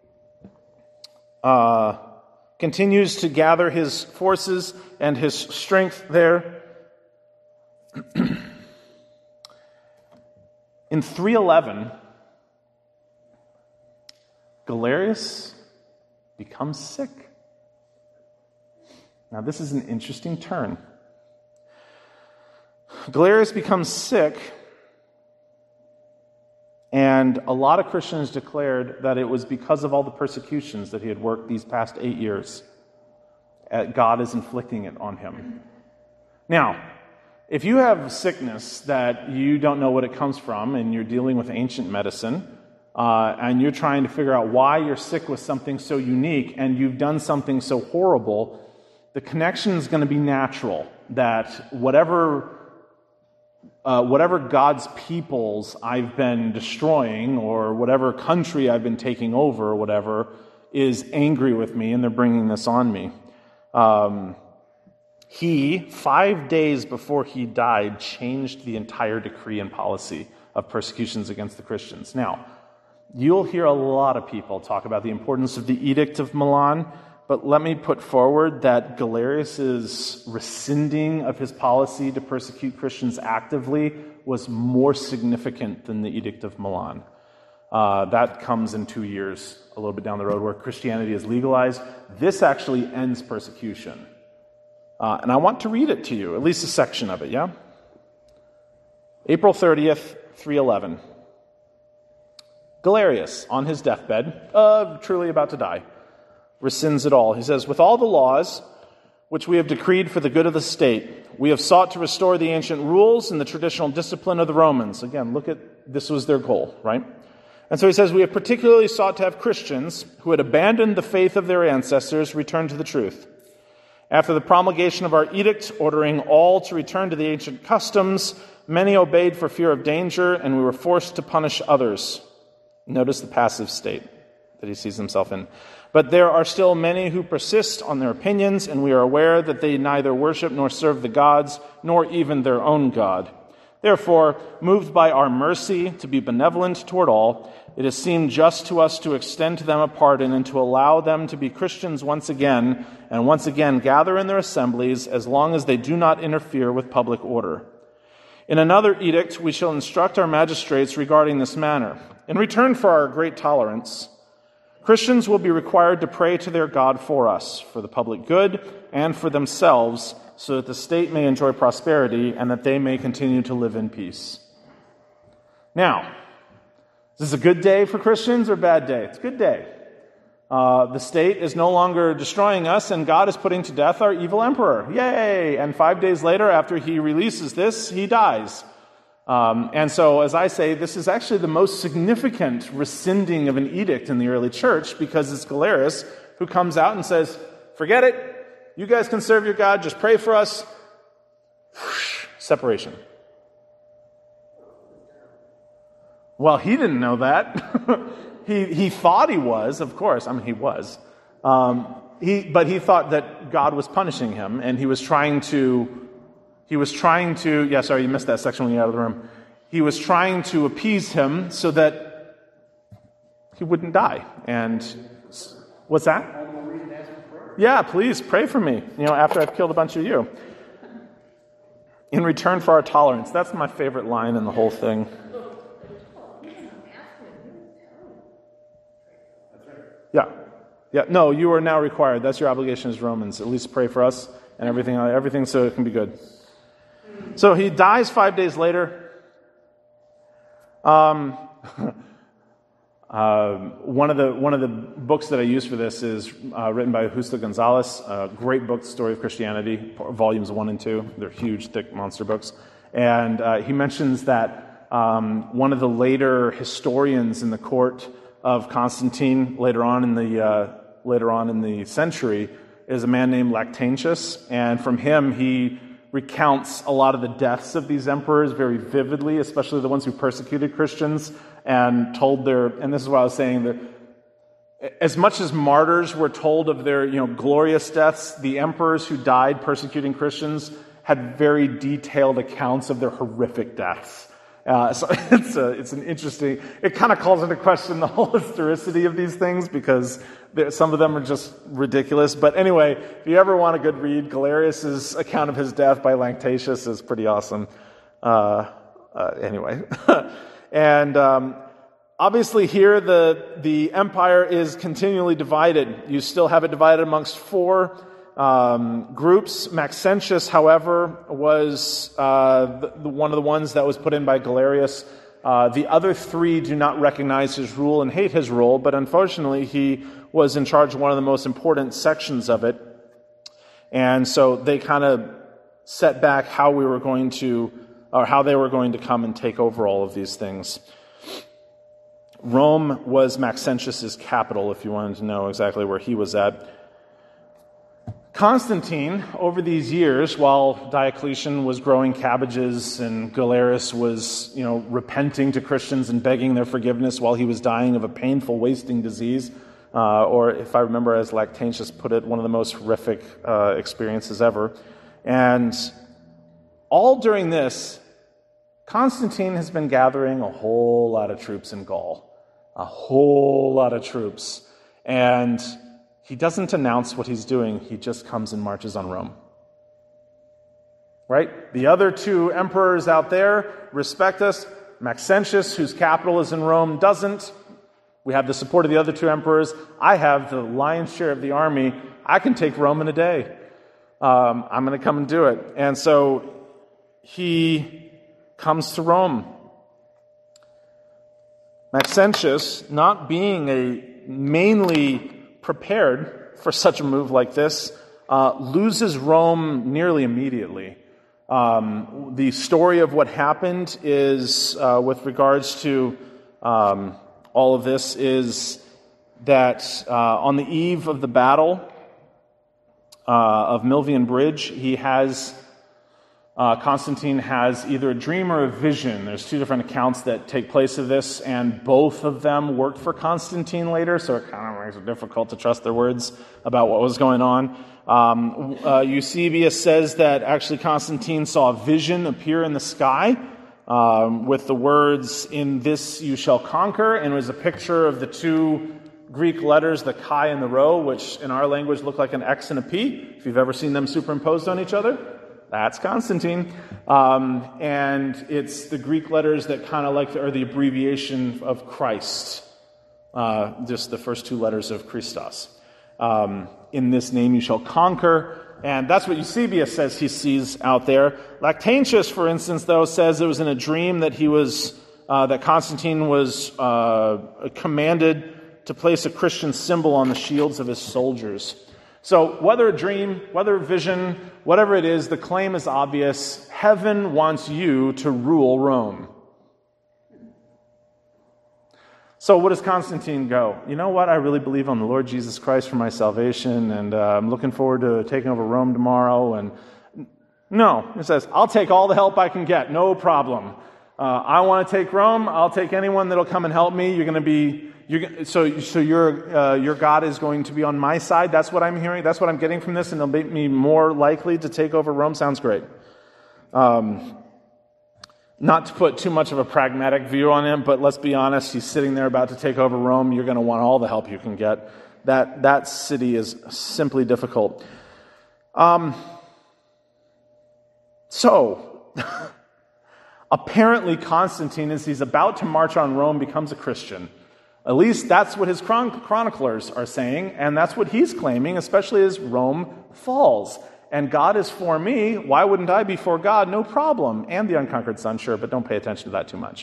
continues to gather his forces and his strength there. In 311, Galerius becomes sick. Now, this is an interesting turn. Galerius becomes sick, and a lot of Christians declared that it was because of all the persecutions that he had worked these past 8 years. God is inflicting it on him. Now, if you have sickness that you don't know what it comes from, and you're dealing with ancient medicine, and you're trying to figure out why you're sick with something so unique, and you've done something so horrible, the connection is going to be natural, that whatever God's peoples I've been destroying, or whatever country I've been taking over, or whatever, is angry with me, and they're bringing this on me. He, 5 days before he died, changed the entire decree and policy of persecutions against the Christians. Now, you'll hear a lot of people talk about the importance of the Edict of Milan, but let me put forward that Galerius's rescinding of his policy to persecute Christians actively was more significant than the Edict of Milan. That comes in 2 years, a little bit down the road, where Christianity is legalized. This actually ends persecution. And I want to read it to you, at least a section of it, yeah? April 30th, 311. Galerius, on his deathbed, truly about to die, rescinds it all. He says, with all the laws which we have decreed for the good of the state, we have sought to restore the ancient rules and the traditional discipline of the Romans. Again, look at, this was their goal, right? And so he says, we have particularly sought to have Christians who had abandoned the faith of their ancestors return to the truth. After the promulgation of our edict ordering all to return to the ancient customs, many obeyed for fear of danger, and we were forced to punish others. Notice the passive state that he sees himself in. But there are still many who persist on their opinions, and we are aware that they neither worship nor serve the gods, nor even their own God. Therefore, moved by our mercy to be benevolent toward all, it has seemed just to us to extend to them a pardon and to allow them to be Christians once again, and once again gather in their assemblies as long as they do not interfere with public order. In another edict, we shall instruct our magistrates regarding this matter. In return for our great tolerance, Christians will be required to pray to their God for us, for the public good, and for themselves, so that the state may enjoy prosperity and that they may continue to live in peace. Now, is this a good day for Christians or a bad day? It's a good day. The state is no longer destroying us, and God is putting to death our evil emperor. Yay! And 5 days later, after he releases this, he dies. And so, as I say, this is actually the most significant rescinding of an edict in the early church, because it's Galerius who comes out and says, forget it, you guys can serve your God, just pray for us. Separation. Well, he didn't know that. He thought he was, of course. I mean, he was. But he thought that God was punishing him, and he was trying to, yeah, sorry, you missed that section when you got out of the room. He was trying to appease him so that he wouldn't die. And what's that? Yeah, please pray for me, after I've killed a bunch of you. In return for our tolerance. That's my favorite line in the whole thing. Yeah. No, you are now required. That's your obligation as Romans. At least pray for us and everything so it can be good. So he dies 5 days later. One of the books that I use for this is written by Justo Gonzalez. A great book, The Story of Christianity, volumes 1 and 2. They're huge, thick monster books. And he mentions that one of the later historians in the court of Constantine later on in the century is a man named Lactantius, and from him he recounts a lot of the deaths of these emperors very vividly, especially the ones who persecuted Christians and told and this is what I was saying, that as much as martyrs were told of their glorious deaths, the emperors who died persecuting Christians had very detailed accounts of their horrific deaths. So it's an interesting, it kind of calls into question the whole historicity of these things, because some of them are just ridiculous. But anyway, if you ever want a good read, Galerius's account of his death by Lactantius is pretty awesome. Anyway. And obviously here the empire is continually divided. You still have it divided amongst four groups. Maxentius, however, was one of the ones that was put in by Galerius. The other three do not recognize his rule and hate his rule, but unfortunately he was in charge of one of the most important sections of it. And so they kind of set back how they were going to come and take over all of these things. Rome was Maxentius's capital, if you wanted to know exactly where he was at. Constantine, over these years, while Diocletian was growing cabbages and Galerius was, repenting to Christians and begging their forgiveness while he was dying of a painful wasting disease, or if I remember as Lactantius put it, one of the most horrific experiences ever. And all during this, Constantine has been gathering a whole lot of troops in Gaul. A whole lot of troops. And he doesn't announce what he's doing. He just comes and marches on Rome. Right? The other two emperors out there respect us. Maxentius, whose capital is in Rome, doesn't. We have the support of the other two emperors. I have the lion's share of the army. I can take Rome in a day. I'm going to come and do it. And so he comes to Rome. Maxentius, not being mainly prepared for such a move like this, loses Rome nearly immediately. The story of what happened is, with regards to all of this, is that on the eve of the battle of Milvian Bridge, Constantine has either a dream or a vision. There's two different accounts that take place of this, and both of them worked for Constantine later, so it kind of makes it difficult to trust their words about what was going on. Eusebius says that actually Constantine saw a vision appear in the sky with the words, "In this you shall conquer," and it was a picture of the two Greek letters, the chi and the rho, which in our language look like an X and a P, if you've ever seen them superimposed on each other. That's Constantine. And it's the Greek letters that kind of are the abbreviation of Christ. Just the first two letters of Christos. In this name you shall conquer. And that's what Eusebius says he sees out there. Lactantius, for instance, though, says it was in a dream that that Constantine was commanded to place a Christian symbol on the shields of his soldiers. So whether a dream, whether a vision, whatever it is, the claim is obvious. Heaven wants you to rule Rome. So what does Constantine go? You know what? I really believe on the Lord Jesus Christ for my salvation, and I'm looking forward to taking over Rome tomorrow. And no, he says, I'll take all the help I can get, no problem. I want to take Rome. I'll take anyone that'll come and help me. So your God is going to be on my side. That's what I'm hearing. That's what I'm getting from this, and it'll make me more likely to take over Rome. Sounds great. Not to put too much of a pragmatic view on him, but let's be honest. He's sitting there about to take over Rome. You're going to want all the help you can get. That city is simply difficult. Apparently Constantine, as he's about to march on Rome, becomes a Christian. At least that's what his chroniclers are saying, and that's what he's claiming, especially as Rome falls. And God is for me, why wouldn't I be for God? No problem. And the unconquered son, sure, but don't pay attention to that too much.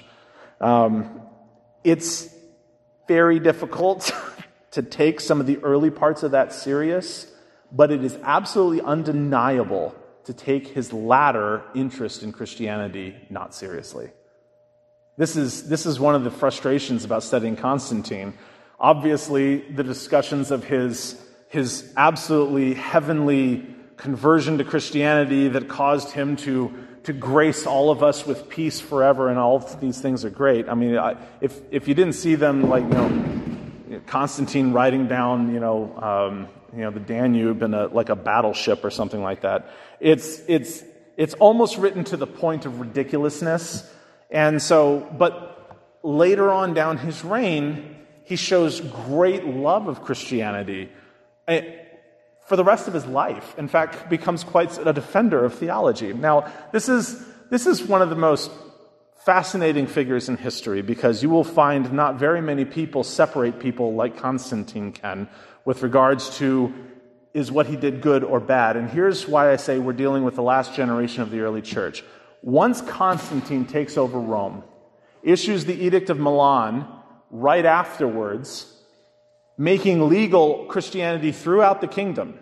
It's very difficult to take some of the early parts of that serious, but it is absolutely undeniable to take his latter interest in Christianity not seriously. This is one of the frustrations about studying Constantine. Obviously, the discussions of his absolutely heavenly conversion to Christianity that caused him to grace all of us with peace forever, and all of these things are great. I mean, if you didn't see them, Constantine riding down, the Danube in a battleship or something like that, it's almost written to the point of ridiculousness. And so, but later on down his reign, he shows great love of Christianity for the rest of his life. In fact, becomes quite a defender of theology. Now, this is one of the most fascinating figures in history, because you will find not very many people separate people like Constantine can with regards to, is what he did good or bad? And here's why I say we're dealing with the last generation of the early church. Once Constantine takes over Rome, issues the Edict of Milan right afterwards, making legal Christianity throughout the kingdom,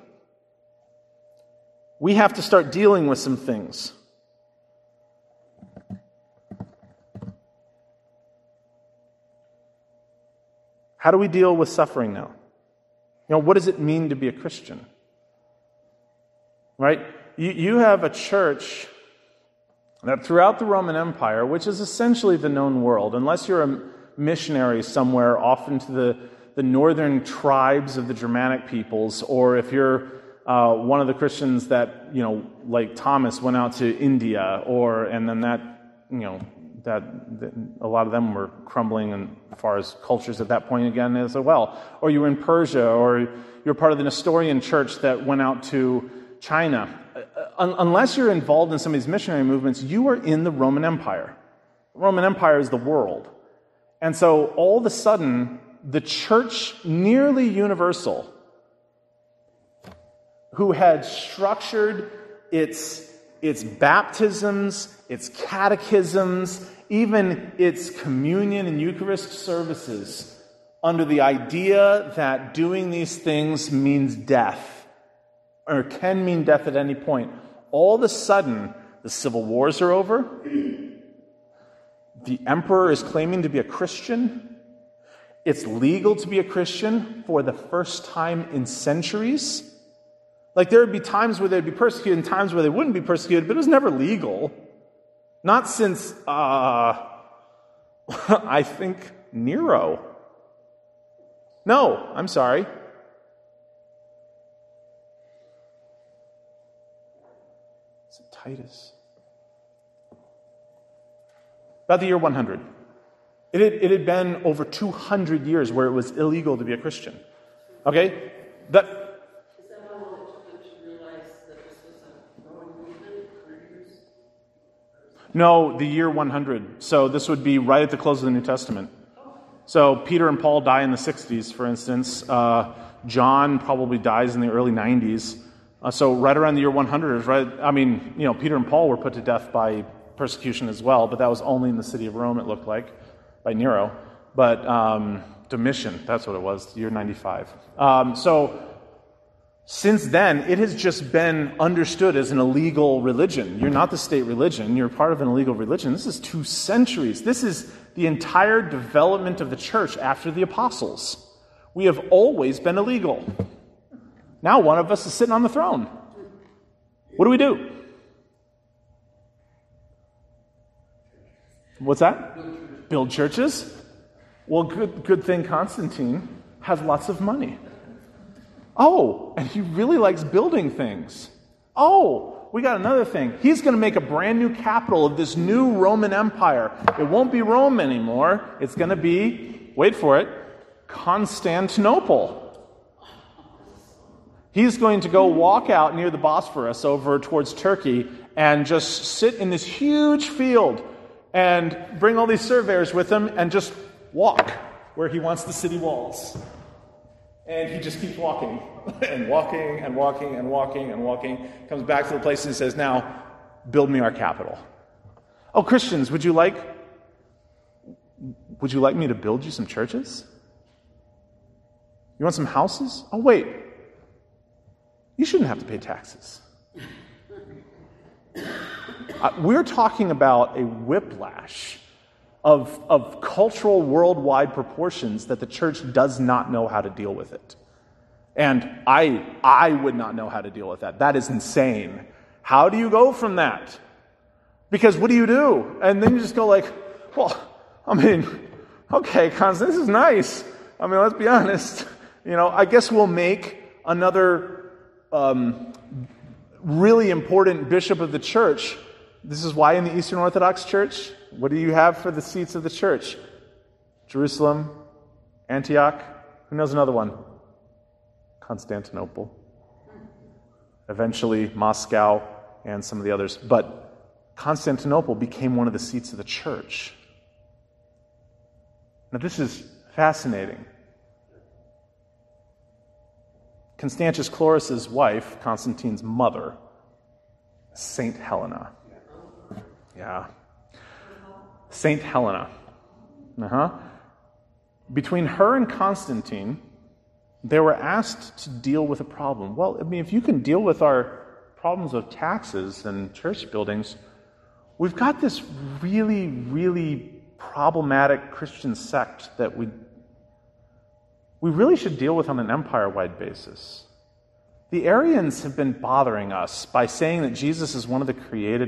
we have to start dealing with some things. How do we deal with suffering now? What does it mean to be a Christian? right? You have a church that throughout the Roman Empire, which is essentially the known world, unless you're a missionary somewhere off into the northern tribes of the Germanic peoples, or if you're one of the Christians that, like Thomas went out to India, and then that a lot of them were crumbling as far as cultures at that point again as well. Or you were in Persia, or you're part of the Nestorian church that went out to China. Unless you're involved in some of these missionary movements, you are in the Roman Empire. The Roman Empire is the world. And so all of a sudden, the church, nearly universal, who had structured its baptisms, its catechisms, even its communion and Eucharist services under the idea that doing these things means death, or can mean death at any point. All of a sudden, the civil wars are over. The emperor is claiming to be a Christian. It's legal to be a Christian for the first time in centuries. Like, there would be times where they'd be persecuted and times where they wouldn't be persecuted, but it was never legal. Not since, I think, Nero. No, I'm sorry. Is it Titus? About the year 100. It had been over 200 years where it was illegal to be a Christian. Okay? No, the year 100. So this would be right at the close of the New Testament. So Peter and Paul die in the 60s, for instance. John probably dies in the early 90s. So right around the year 100 is right. I mean, Peter and Paul were put to death by persecution as well, but that was only in the city of Rome, it looked like, by Nero. But Domitian, that's what it was, year 95. So since then, it has just been understood as an illegal religion. You're not the state religion. You're part of an illegal religion. This is 2 centuries. This is the entire development of the church after the apostles. We have always been illegal. Now one of us is sitting on the throne. What do we do? What's that? Build churches? Well, good thing Constantine has lots of money. Oh, and he really likes building things. Oh, we got another thing. He's going to make a brand new capital of this new Roman Empire. It won't be Rome anymore. It's going to be, wait for it, Constantinople. He's going to go walk out near the Bosphorus over towards Turkey and just sit in this huge field and bring all these surveyors with him and just walk where he wants the city walls. And he just keeps walking and walking and walking and walking and walking. Comes back to the place and says, now, build me our capital. Oh, Christians, would you like me to build you some churches? You want some houses? Oh, wait. You shouldn't have to pay taxes. We're talking about a whiplash of cultural worldwide proportions that the church does not know how to deal with it. And I would not know how to deal with that. That is insane. How do you go from that? Because what do you do? And then you just go like, well, okay, Constance, this is nice. Let's be honest. I guess we'll make another really important bishop of the church. This is why in the Eastern Orthodox Church, what do you have for the seats of the church? Jerusalem, Antioch, who knows another one? Constantinople. Eventually Moscow and some of the others. But Constantinople became one of the seats of the church. Now this is fascinating. Constantius Chlorus' wife, Constantine's mother, Saint Helena. Yeah. Saint Helena. Between her and Constantine, they were asked to deal with a problem. Well, if you can deal with our problems of taxes and church buildings, we've got this really, really problematic Christian sect that we really should deal with on an empire-wide basis. The Arians have been bothering us by saying that Jesus is one of the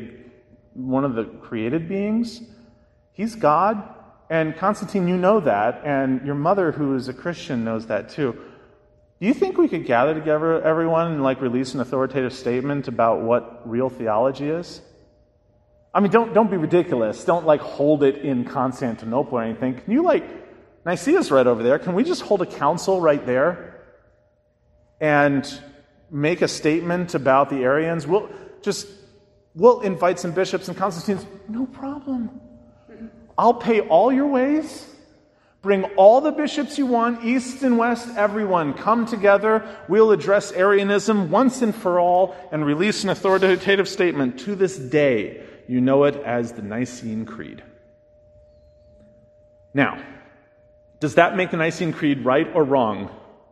created beings. He's God, and Constantine, you know that, and your mother, who is a Christian, knows that too. Do you think we could gather together, everyone, and release an authoritative statement about what real theology is? I mean, don't be ridiculous. Don't hold it in Constantinople or anything. Can you Nicaea's right over there. Can we just hold a council right there and make a statement about the Arians? We'll invite some bishops, and Constantine's, no problem. I'll pay all your ways. Bring all the bishops you want, east and west, everyone. Come together. We'll address Arianism once and for all and release an authoritative statement. To this day, you know it as the Nicene Creed. Now, does that make the Nicene Creed right or wrong?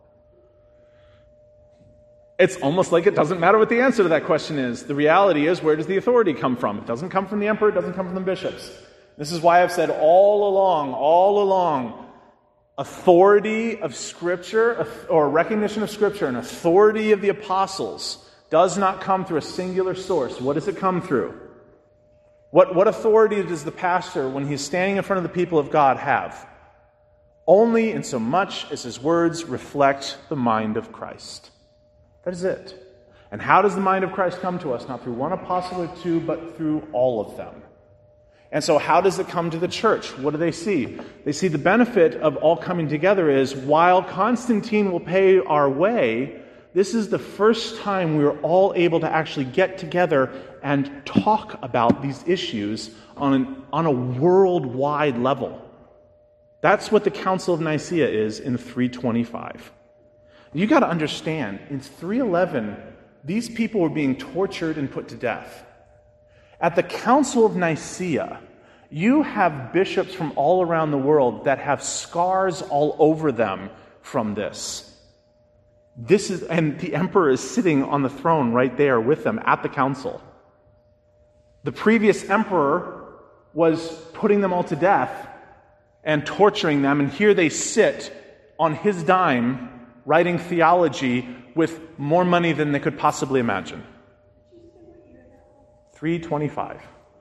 It's almost like it doesn't matter what the answer to that question is. The reality is, where does the authority come from? It doesn't come from the emperor, it doesn't come from the bishops. This is why I've said all along, authority of Scripture, or recognition of Scripture, and authority of the apostles does not come through a singular source. What does it come through? What authority does the pastor, when he's standing in front of the people of God, have? Only in so much as his words reflect the mind of Christ. That is it. And how does the mind of Christ come to us? Not through one apostle or two, but through all of them. And so how does it come to the church? What do they see? They see the benefit of all coming together is, while Constantine will pay our way, this is the first time we're all able to actually get together and talk about these issues on a worldwide level. That's what the Council of Nicaea is in 325. You got to understand, in 311, these people were being tortured and put to death. At the Council of Nicaea, you have bishops from all around the world that have scars all over them from this. And the emperor is sitting on the throne right there with them at the council. The previous emperor was putting them all to death and torturing them, and here they sit on his dime writing theology with more money than they could possibly imagine. 325.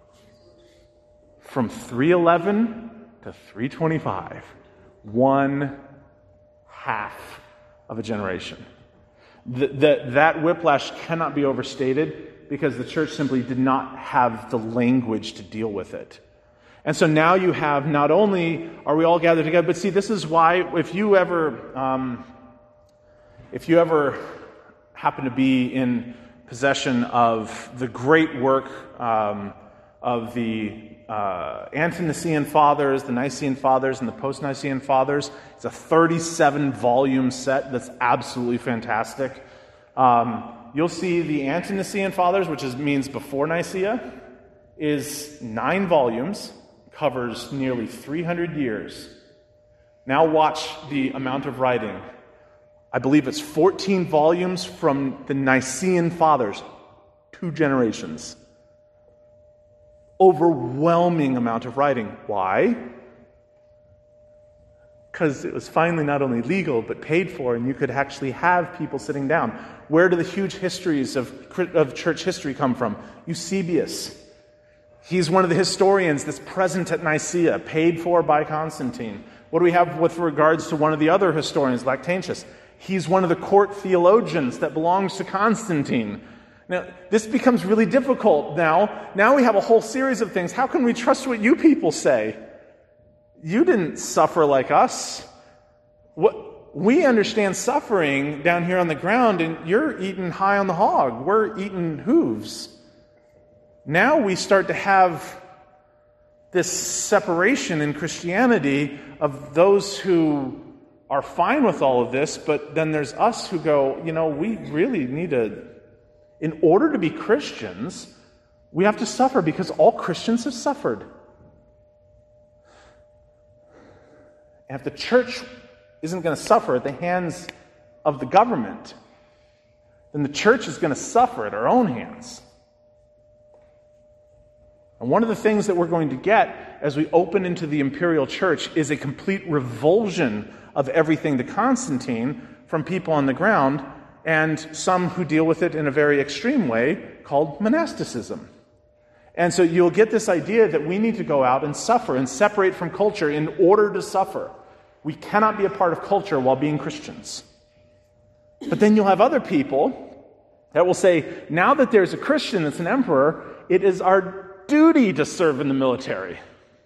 From 311 to 325. 1/2 of a generation. That whiplash cannot be overstated because the church simply did not have the language to deal with it. And so now you have, not only are we all gathered together, but see, this is why if you ever happen to be in possession of the great work of the Ante-Nicene Fathers, the Nicene Fathers, and the Post-Nicene Fathers. It's a 37-volume set that's absolutely fantastic. You'll see the Ante-Nicene Fathers, which means before Nicaea, is 9 volumes, covers nearly 300 years. Now watch the amount of writing. I believe it's 14 volumes from the Nicene Fathers, 2 generations. Overwhelming amount of writing. Why? Because it was finally not only legal, but paid for, and you could actually have people sitting down. Where do the huge histories of church history come from? Eusebius. He's one of the historians that's present at Nicaea, paid for by Constantine. What do we have with regards to one of the other historians, Lactantius? He's one of the court theologians that belongs to Constantine. Now, this becomes really difficult now. Now we have a whole series of things. How can we trust what you people say? You didn't suffer like us. We understand suffering down here on the ground, and you're eating high on the hog. We're eating hooves. Now we start to have this separation in Christianity of those who are fine with all of this, but then there's us who go, we really need to, in order to be Christians, we have to suffer because all Christians have suffered. And if the church isn't going to suffer at the hands of the government, then the church is going to suffer at our own hands. And one of the things that we're going to get as we open into the imperial church is a complete revulsion of everything to Constantine from people on the ground. and some who deal with it in a very extreme way called monasticism. And so you'll get this idea that we need to go out and suffer and separate from culture in order to suffer. We cannot be a part of culture while being Christians. But then you'll have other people that will say, now that there's a Christian that's an emperor, it is our duty to serve in the military.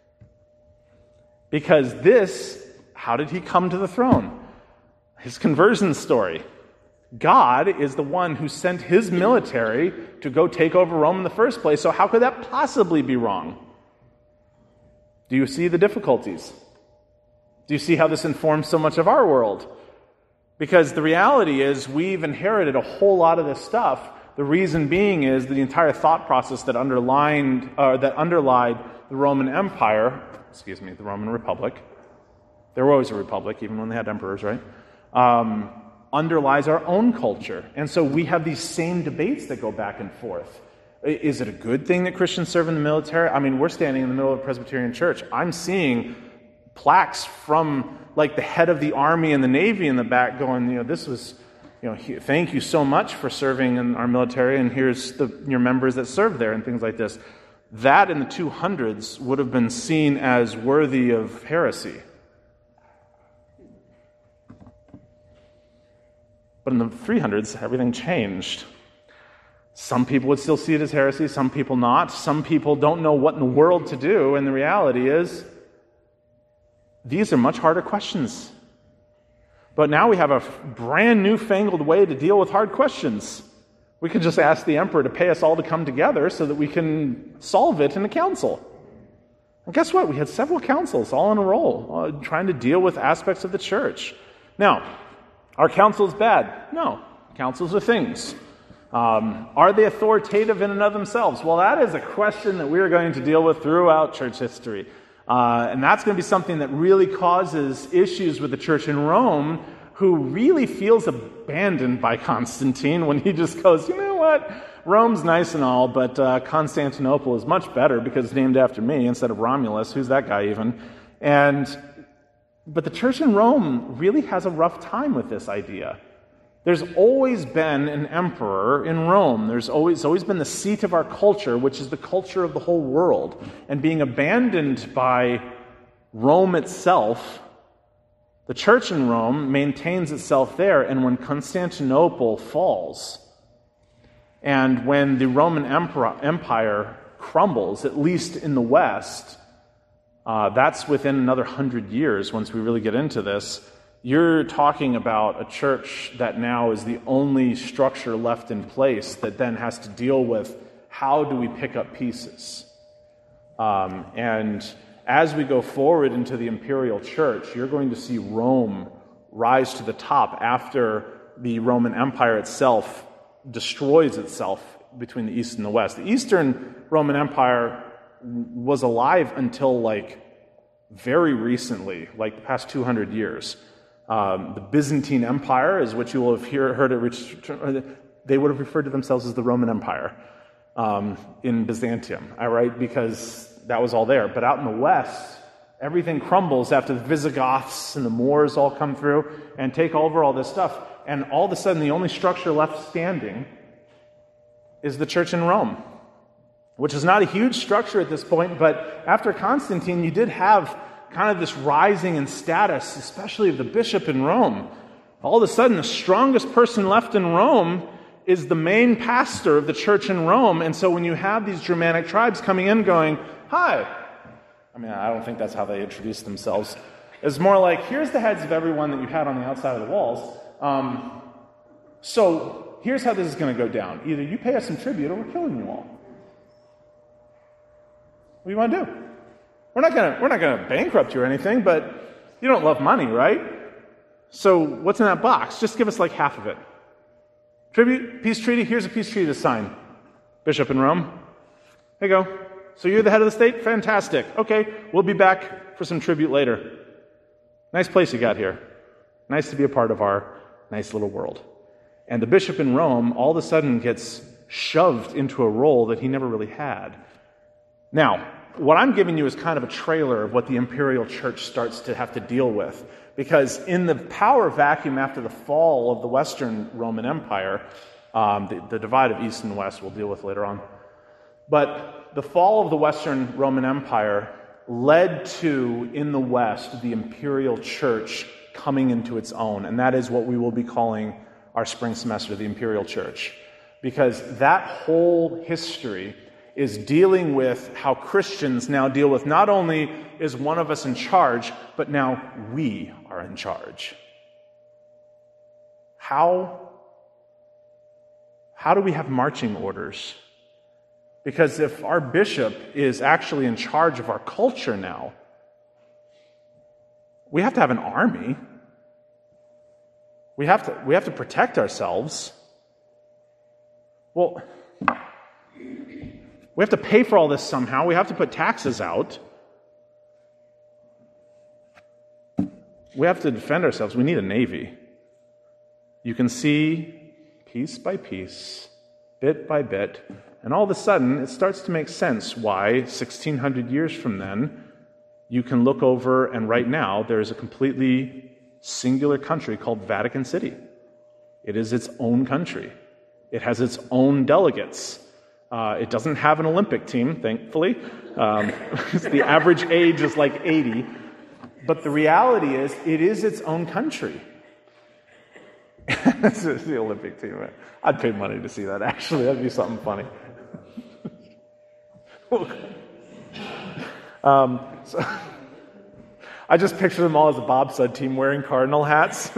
Because how did he come to the throne? His conversion story. God is the one who sent his military to go take over Rome in the first place, so how could that possibly be wrong? Do you see the difficulties? Do you see how this informs so much of our world? Because the reality is we've inherited a whole lot of this stuff. The reason being is the entire thought process that underlied the Roman Empire, the Roman Republic. They were always a republic, even when they had emperors, right? Underlies our own culture. And so we have these same debates that go back and forth. Is it a good thing that Christians serve in the military? I mean, we're standing in the middle of a Presbyterian church. I'm seeing plaques from like the head of the Army and the Navy in the back going, this was, thank you so much for serving in our military, and here's your members that served there and things like this. That in the 200s would have been seen as worthy of heresy. But in the 300s, everything changed. Some people would still see it as heresy, some people not. Some people don't know what in the world to do, and the reality is, these are much harder questions. But now we have a brand newfangled way to deal with hard questions. We can just ask the emperor to pay us all to come together so that we can solve it in a council. And guess what? We had several councils all in a row, trying to deal with aspects of the church. Now, are councils bad? No. Councils are things. Are they authoritative in and of themselves? Well, that is a question that we are going to deal with throughout church history. And that's going to be something that really causes issues with the church in Rome, who really feels abandoned by Constantine when he just goes, you know what? Rome's nice and all, but Constantinople is much better because it's named after me instead of Romulus. Who's that guy even? But the church in Rome really has a rough time with this idea. There's always been an emperor in Rome. There's always been the seat of our culture, which is the culture of the whole world. And being abandoned by Rome itself, the church in Rome maintains itself there. And when Constantinople falls, and when the Roman Empire crumbles, at least in the West, that's within another 100 years once we really get into this. You're talking about a church that now is the only structure left in place that then has to deal with how do we pick up pieces. And as we go forward into the imperial church, you're going to see Rome rise to the top after the Roman Empire itself destroys itself between the East and the West. The Eastern Roman Empire was alive until very recently, the past 200 years. The Byzantine Empire is what you will have heard it. They would have referred to themselves as the Roman Empire in Byzantium, all right, because that was all there. But out in the West, everything crumbles after the Visigoths and the Moors all come through and take over all this stuff. And all of a sudden, the only structure left standing is the church in Rome, which is not a huge structure at this point, but after Constantine, you did have kind of this rising in status, especially of the bishop in Rome. All of a sudden, the strongest person left in Rome is the main pastor of the church in Rome. And so when you have these Germanic tribes coming in going, hi, I don't think that's how they introduce themselves. It's more like, here's the heads of everyone that you had on the outside of the walls. So here's how this is going to go down. Either you pay us some tribute or we're killing you all. What do you want to do? We're not going to bankrupt you or anything, but you don't love money, right? So what's in that box? Just give us half of it. Tribute, peace treaty, here's a peace treaty to sign. Bishop in Rome, here you go. So you're the head of the state? Fantastic. Okay, we'll be back for some tribute later. Nice place you got here. Nice to be a part of our nice little world. And the bishop in Rome all of a sudden gets shoved into a role that he never really had. Now, what I'm giving you is kind of a trailer of what the imperial church starts to have to deal with. Because in the power vacuum after the fall of the Western Roman Empire, the divide of East and West we'll deal with later on, but the fall of the Western Roman Empire led to, in the West, the imperial church coming into its own. And that is what we will be calling our spring semester, the imperial church. Because that whole history is dealing with how Christians now deal with not only is one of us in charge, but now we are in charge. How do we have marching orders? Because if our bishop is actually in charge of our culture now, we have to have an army. We have to protect ourselves. Well, we have to pay for all this somehow. We have to put taxes out. We have to defend ourselves. We need a navy. You can see piece by piece, bit by bit, and all of a sudden it starts to make sense why 1,600 years from then you can look over and right now there is a completely singular country called Vatican City. It is its own country. It has its own delegates. It doesn't have an Olympic team, thankfully. The average age is like 80. But the reality is, it is its own country. This is the Olympic team. I'd pay money to see that, actually. That'd be something funny. So, I just picture them all as a bobsled team wearing cardinal hats.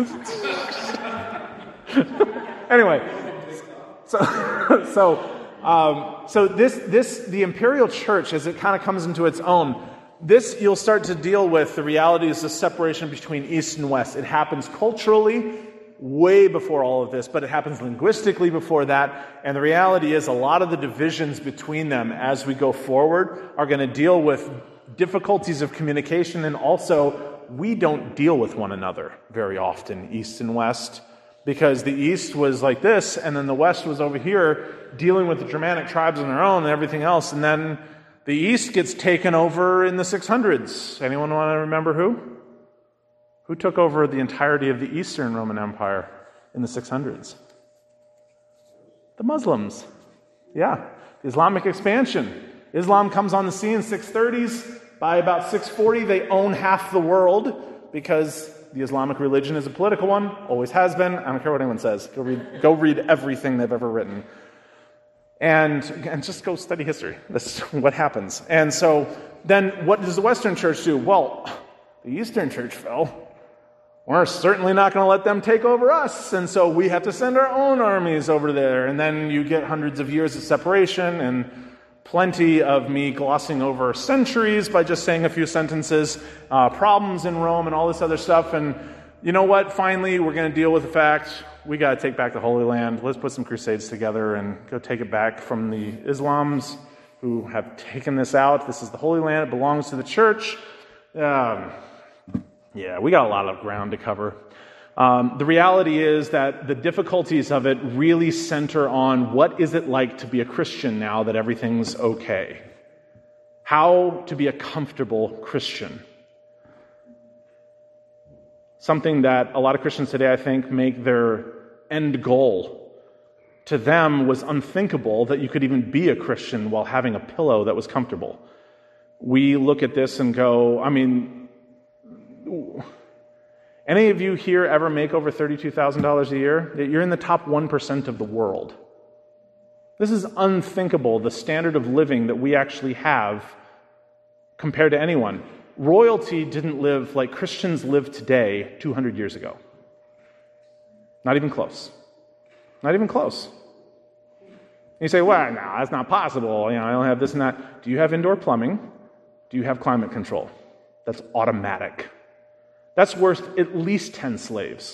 Anyway, so the imperial church, as it kind of comes into its own, this you'll start to deal with the realities of separation between East and West. It happens culturally way before all of this, but it happens linguistically before that. And the reality is a lot of the divisions between them as we go forward are going to deal with difficulties of communication, and also we don't deal with one another very often, East and West, because the East was like this, and then the West was over here dealing with the Germanic tribes on their own and everything else, and then the East gets taken over in the 600s. Anyone want to remember who? Who took over the entirety of the Eastern Roman Empire in the 600s? The Muslims. Yeah, the Islamic expansion. Islam comes on the scene in 630s. By about 640, they own half the world because the Islamic religion is a political one, always has been. I don't care what anyone says. Go read everything they've ever written. And just go study history. That's what happens. And so then what does the Western church do? Well, the Eastern church fell. We're certainly not going to let them take over us. And so we have to send our own armies over there. And then you get hundreds of years of separation and plenty of me glossing over centuries by just saying a few sentences, problems in Rome and all this other stuff. And you know what? Finally, we're going to deal with the fact we got to take back the Holy Land. Let's put some crusades together and go take it back from the Islams who have taken this out. This is the Holy Land. It belongs to the church. Yeah, we got a lot of ground to cover. The reality is that the difficulties of it really center on what is it like to be a Christian now that everything's okay? How to be a comfortable Christian. Something that a lot of Christians today, I think, make their end goal. To them was unthinkable that you could even be a Christian while having a pillow that was comfortable. We look at this and go, any of you here ever make over $32,000 a year? You're in the top 1% of the world. This is unthinkable, the standard of living that we actually have compared to anyone. Royalty didn't live like Christians live today 200 years ago. Not even close. Not even close. And you say, well, no, that's not possible. I don't have this and that. Do you have indoor plumbing? Do you have climate control? That's automatic. That's worth at least 10 slaves.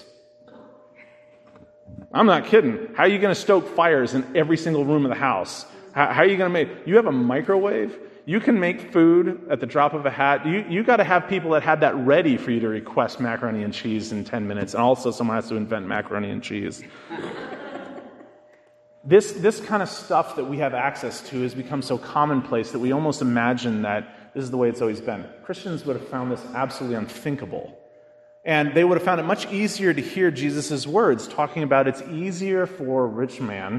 I'm not kidding. How are you going to stoke fires in every single room of the house? How are you going to make... You have a microwave? You can make food at the drop of a hat. You got to have people that had that ready for you to request macaroni and cheese in 10 minutes. And also someone has to invent macaroni and cheese. This kind of stuff that we have access to has become so commonplace that we almost imagine that this is the way it's always been. Christians would have found this absolutely unthinkable. And they would have found it much easier to hear Jesus' words talking about it's easier for a rich man,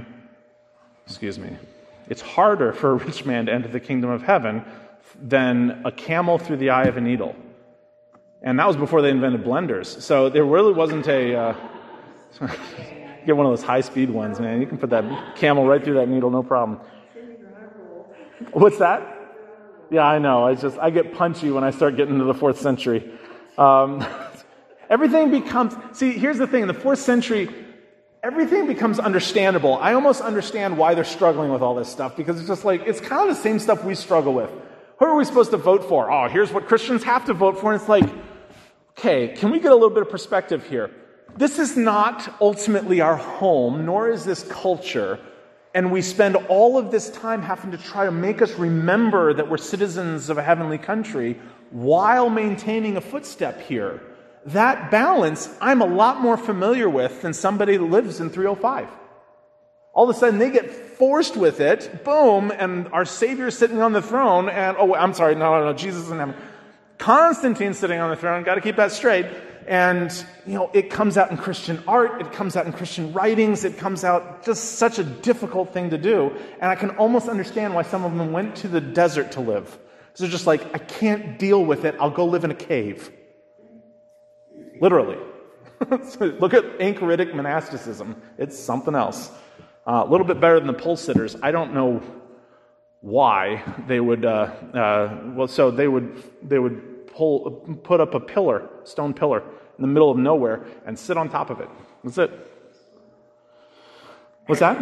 it's harder for a rich man to enter the kingdom of heaven than a camel through the eye of a needle. And that was before they invented blenders. So there really wasn't a... get one of those high-speed ones, man. You can put that camel right through that needle, no problem. What's that? Yeah, I know. I get punchy when I start getting into the 4th century. Everything becomes... See, here's the thing. In the 4th century, everything becomes understandable. I almost understand why they're struggling with all this stuff, because it's just like, it's kind of the same stuff we struggle with. Who are we supposed to vote for? Oh, here's what Christians have to vote for. And it's like, okay, can we get a little bit of perspective here? This is not ultimately our home, nor is this culture. And we spend all of this time having to try to make us remember that we're citizens of a heavenly country while maintaining a footstep here. That balance, I'm a lot more familiar with than somebody that lives in 305. All of a sudden, they get forced with it, boom, and our Savior's sitting on the throne, and, oh, I'm sorry, no, Jesus is in heaven. Constantine's sitting on the throne, got to keep that straight. And, it comes out in Christian art, it comes out in Christian writings, it comes out just such a difficult thing to do. And I can almost understand why some of them went to the desert to live. Because they're just like, I can't deal with it, I'll go live in a cave. Literally. Look at Anchoritic monasticism. It's something else. A little bit better than the pole sitters. I don't know why they would, so they would put up a stone pillar in the middle of nowhere and sit on top of it. That's it. What's that?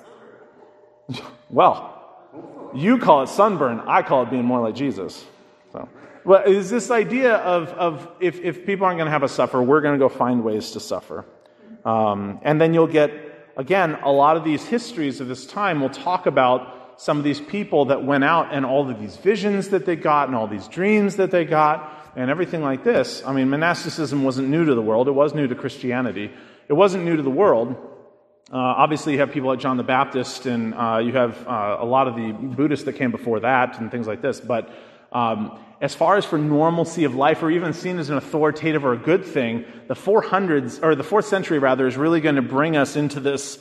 Well, you call it sunburn. I call it being more like Jesus. So, well, is this idea of if people aren't going to have us suffer, we're going to go find ways to suffer. And then you'll get, again, a lot of these histories of this time will talk about some of these people that went out and all of these visions that they got and all these dreams that they got and everything like this. I mean, monasticism wasn't new to the world. It was new to Christianity. It wasn't new to the world. Obviously, you have people like John the Baptist, and you have a lot of the Buddhists that came before that and things like this. But as far as for normalcy of life, or even seen as an authoritative or a good thing, the 4th century rather, is really going to bring us into this.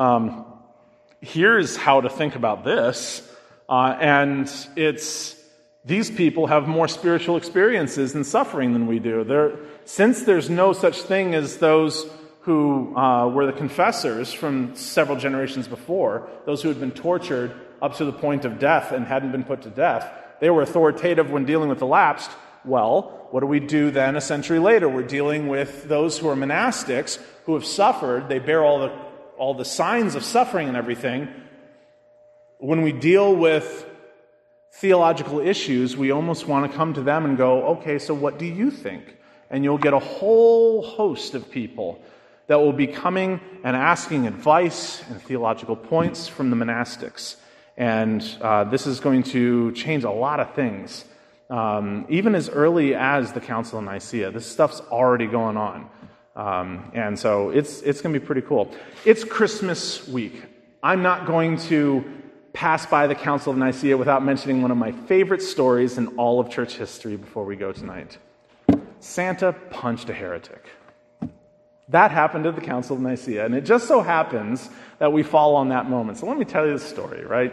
Here's how to think about this, and it's these people have more spiritual experiences and suffering than we do. Since there's no such thing as those who were the confessors from several generations before, those who had been tortured up to the point of death and hadn't been put to death, they were authoritative when dealing with the lapsed. Well, what do we do then a century later? We're dealing with those who are monastics who have suffered. They bear all the signs of suffering and everything. When we deal with theological issues, we almost want to come to them and go, okay, so what do you think? And you'll get a whole host of people that will be coming and asking advice and theological points from the monastics. And this is going to change a lot of things. Even as early as the Council of Nicaea, this stuff's already going on. And so it's going to be pretty cool. It's Christmas week. I'm not going to pass by the Council of Nicaea without mentioning one of my favorite stories in all of church history before we go tonight. Santa punched a heretic. That happened at the Council of Nicaea, and it just so happens that we fall on that moment. So let me tell you the story, right?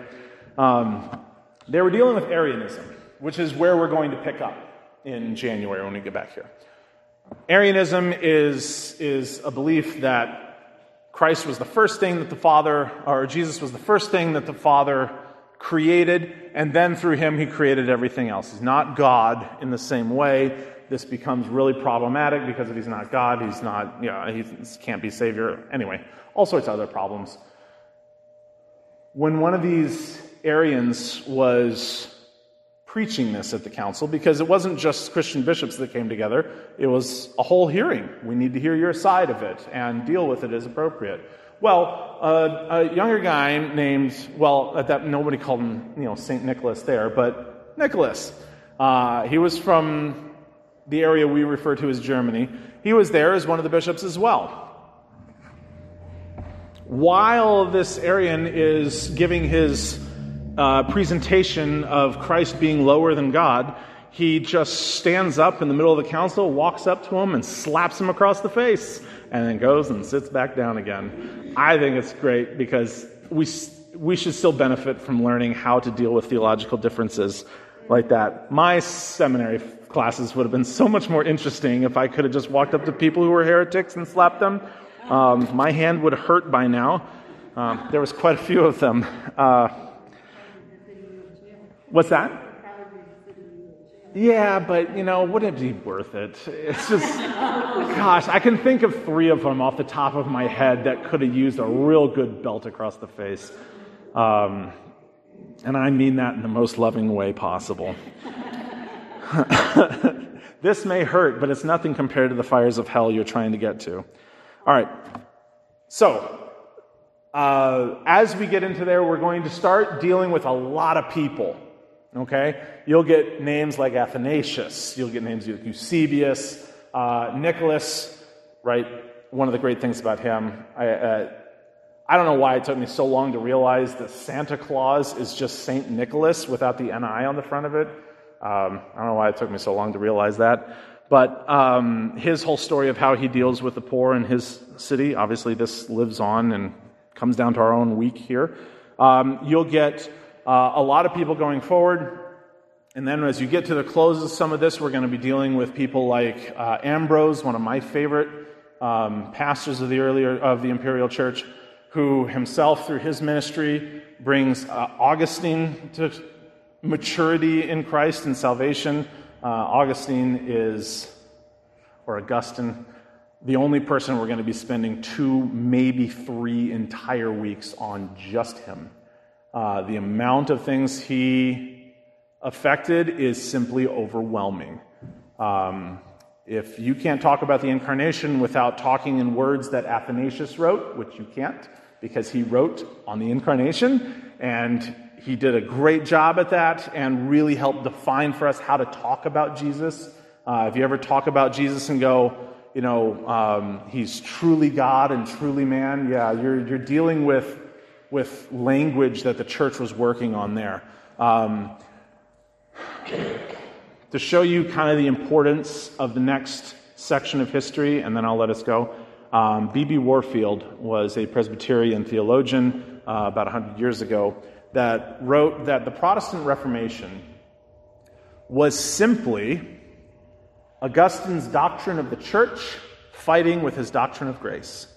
They were dealing with Arianism, which is where we're going to pick up in January when we get back here. Arianism is a belief that Christ was the first thing that the Father, or Jesus was the first thing that the Father created, and then through him he created everything else. He's not God in the same way. This becomes really problematic because if he's not God, he's not, he can't be Savior. Anyway, all sorts of other problems. When one of these Arians was preaching this at the council, because it wasn't just Christian bishops that came together, it was a whole hearing. We need to hear your side of it and deal with it as appropriate. Well, a younger guy named, at that nobody called him, St. Nicholas there, but Nicholas. He was from the area we refer to as Germany. He was there as one of the bishops as well. While this Arian is giving his presentation of Christ being lower than God, he just stands up in the middle of the council, walks up to him, and slaps him across the face, and then goes and sits back down again. I think it's great because we should still benefit from learning how to deal with theological differences like that. My seminary classes would have been so much more interesting if I could have just walked up to people who were heretics and slapped them. My hand would hurt by now. There was quite a few of them. What's that? Yeah, but, wouldn't it be worth it? It's just, gosh, I can think of 3 of them off the top of my head that could have used a real good belt across the face. And I mean that in the most loving way possible. This may hurt, but it's nothing compared to the fires of hell you're trying to get to. All right. So, as we get into there, we're going to start dealing with a lot of people. Okay? You'll get names like Athanasius. You'll get names like Eusebius, Nicholas, right? One of the great things about him, I don't know why it took me so long to realize that Santa Claus is just Saint Nicholas without the NI on the front of it. I don't know why it took me so long to realize that. But his whole story of how he deals with the poor in his city, obviously this lives on and comes down to our own week here. You'll get a lot of people going forward. And then as you get to the close of some of this, we're going to be dealing with people like Ambrose, one of my favorite pastors of the Imperial Church, who himself, through his ministry, brings Augustine to maturity in Christ and salvation. Augustine, the only person we're going to be spending 2, maybe 3 entire weeks on just him. The amount of things he affected is simply overwhelming. If you can't talk about the incarnation without talking in words that Athanasius wrote, which you can't, because he wrote on the incarnation, and he did a great job at that and really helped define for us how to talk about Jesus. If you ever talk about Jesus and go, he's truly God and truly man, yeah, you're dealing with language that the church was working on there. To show you kind of the importance of the next section of history, and then I'll let us go. B.B. Warfield was a Presbyterian theologian about 100 years ago that wrote that the Protestant Reformation was simply Augustine's doctrine of the church fighting with his doctrine of grace.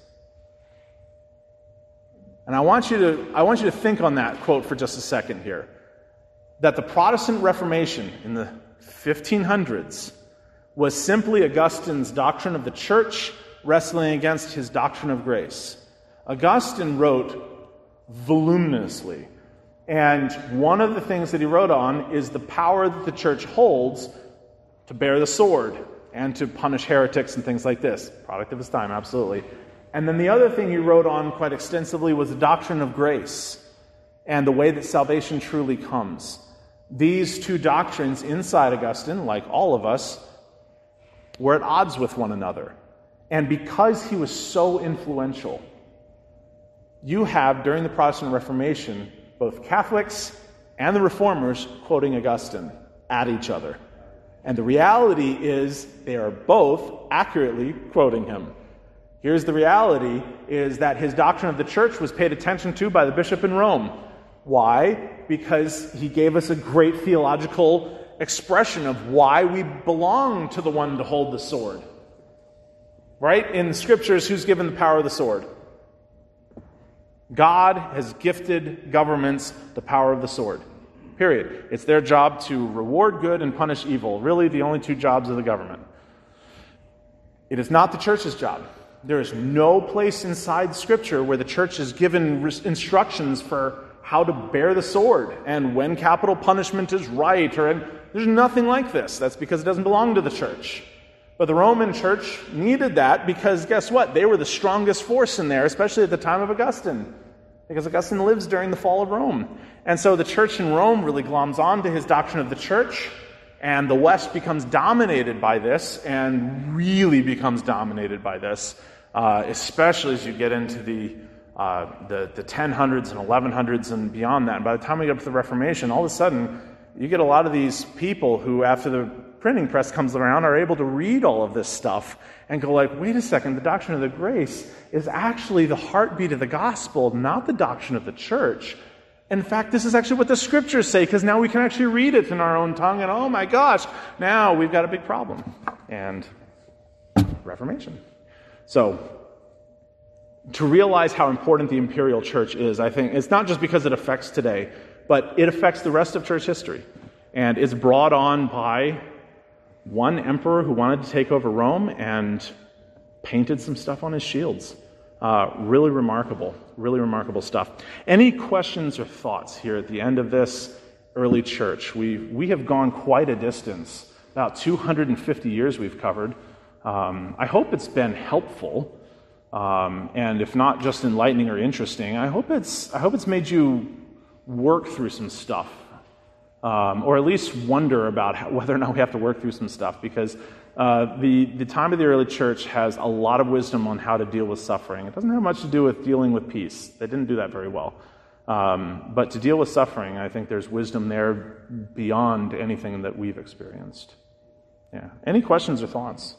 And I want you to think on that quote for just a second here. That the Protestant Reformation in the 1500s was simply Augustine's doctrine of the church wrestling against his doctrine of grace. Augustine wrote voluminously, and one of the things that he wrote on is the power that the church holds to bear the sword and to punish heretics and things like this. Product of his time, absolutely. And then the other thing he wrote on quite extensively was the doctrine of grace and the way that salvation truly comes. These 2 doctrines inside Augustine, like all of us, were at odds with one another. And because he was so influential, you have, during the Protestant Reformation, both Catholics and the Reformers quoting Augustine at each other. And the reality is they are both accurately quoting him. Here's the reality, is that his doctrine of the church was paid attention to by the bishop in Rome. Why? Because he gave us a great theological expression of why we belong to the one to hold the sword. Right? In the scriptures, who's given the power of the sword? God has gifted governments the power of the sword. Period. It's their job to reward good and punish evil. Really, the only 2 jobs of the government. It is not the church's job. There is no place inside Scripture where the church is given instructions for how to bear the sword and when capital punishment is right. There's nothing like this. That's because it doesn't belong to the church. But the Roman church needed that because, guess what? They were the strongest force in there, especially at the time of Augustine, because Augustine lives during the fall of Rome. And so the church in Rome really gloms on to his doctrine of the church, and the West becomes dominated by this, and really becomes dominated by this, especially as you get into the the 1000s and 1100s and beyond that. And by the time we get up to the Reformation, all of a sudden, you get a lot of these people who, after the printing press comes around, are able to read all of this stuff and go like, wait a second, the doctrine of the grace is actually the heartbeat of the gospel, not the doctrine of the church. In fact, this is actually what the scriptures say, because now we can actually read it in our own tongue, and oh my gosh, now we've got a big problem. And Reformation. So, to realize how important the imperial church is, I think, it's not just because it affects today, but it affects the rest of church history. And it's brought on by one emperor who wanted to take over Rome and painted some stuff on his shields. Really remarkable stuff. Any questions or thoughts here at the end of this early church? We have gone quite a distance, about 250 years we've covered. I hope it's been helpful, and if not just enlightening or interesting, I hope it's made you work through some stuff, or at least wonder about whether or not we have to work through some stuff, because the time of the early church has a lot of wisdom on how to deal with suffering. It doesn't have much to do with dealing with peace. They didn't do that very well. But to deal with suffering, I think there's wisdom there beyond anything that we've experienced. Yeah. Any questions or thoughts?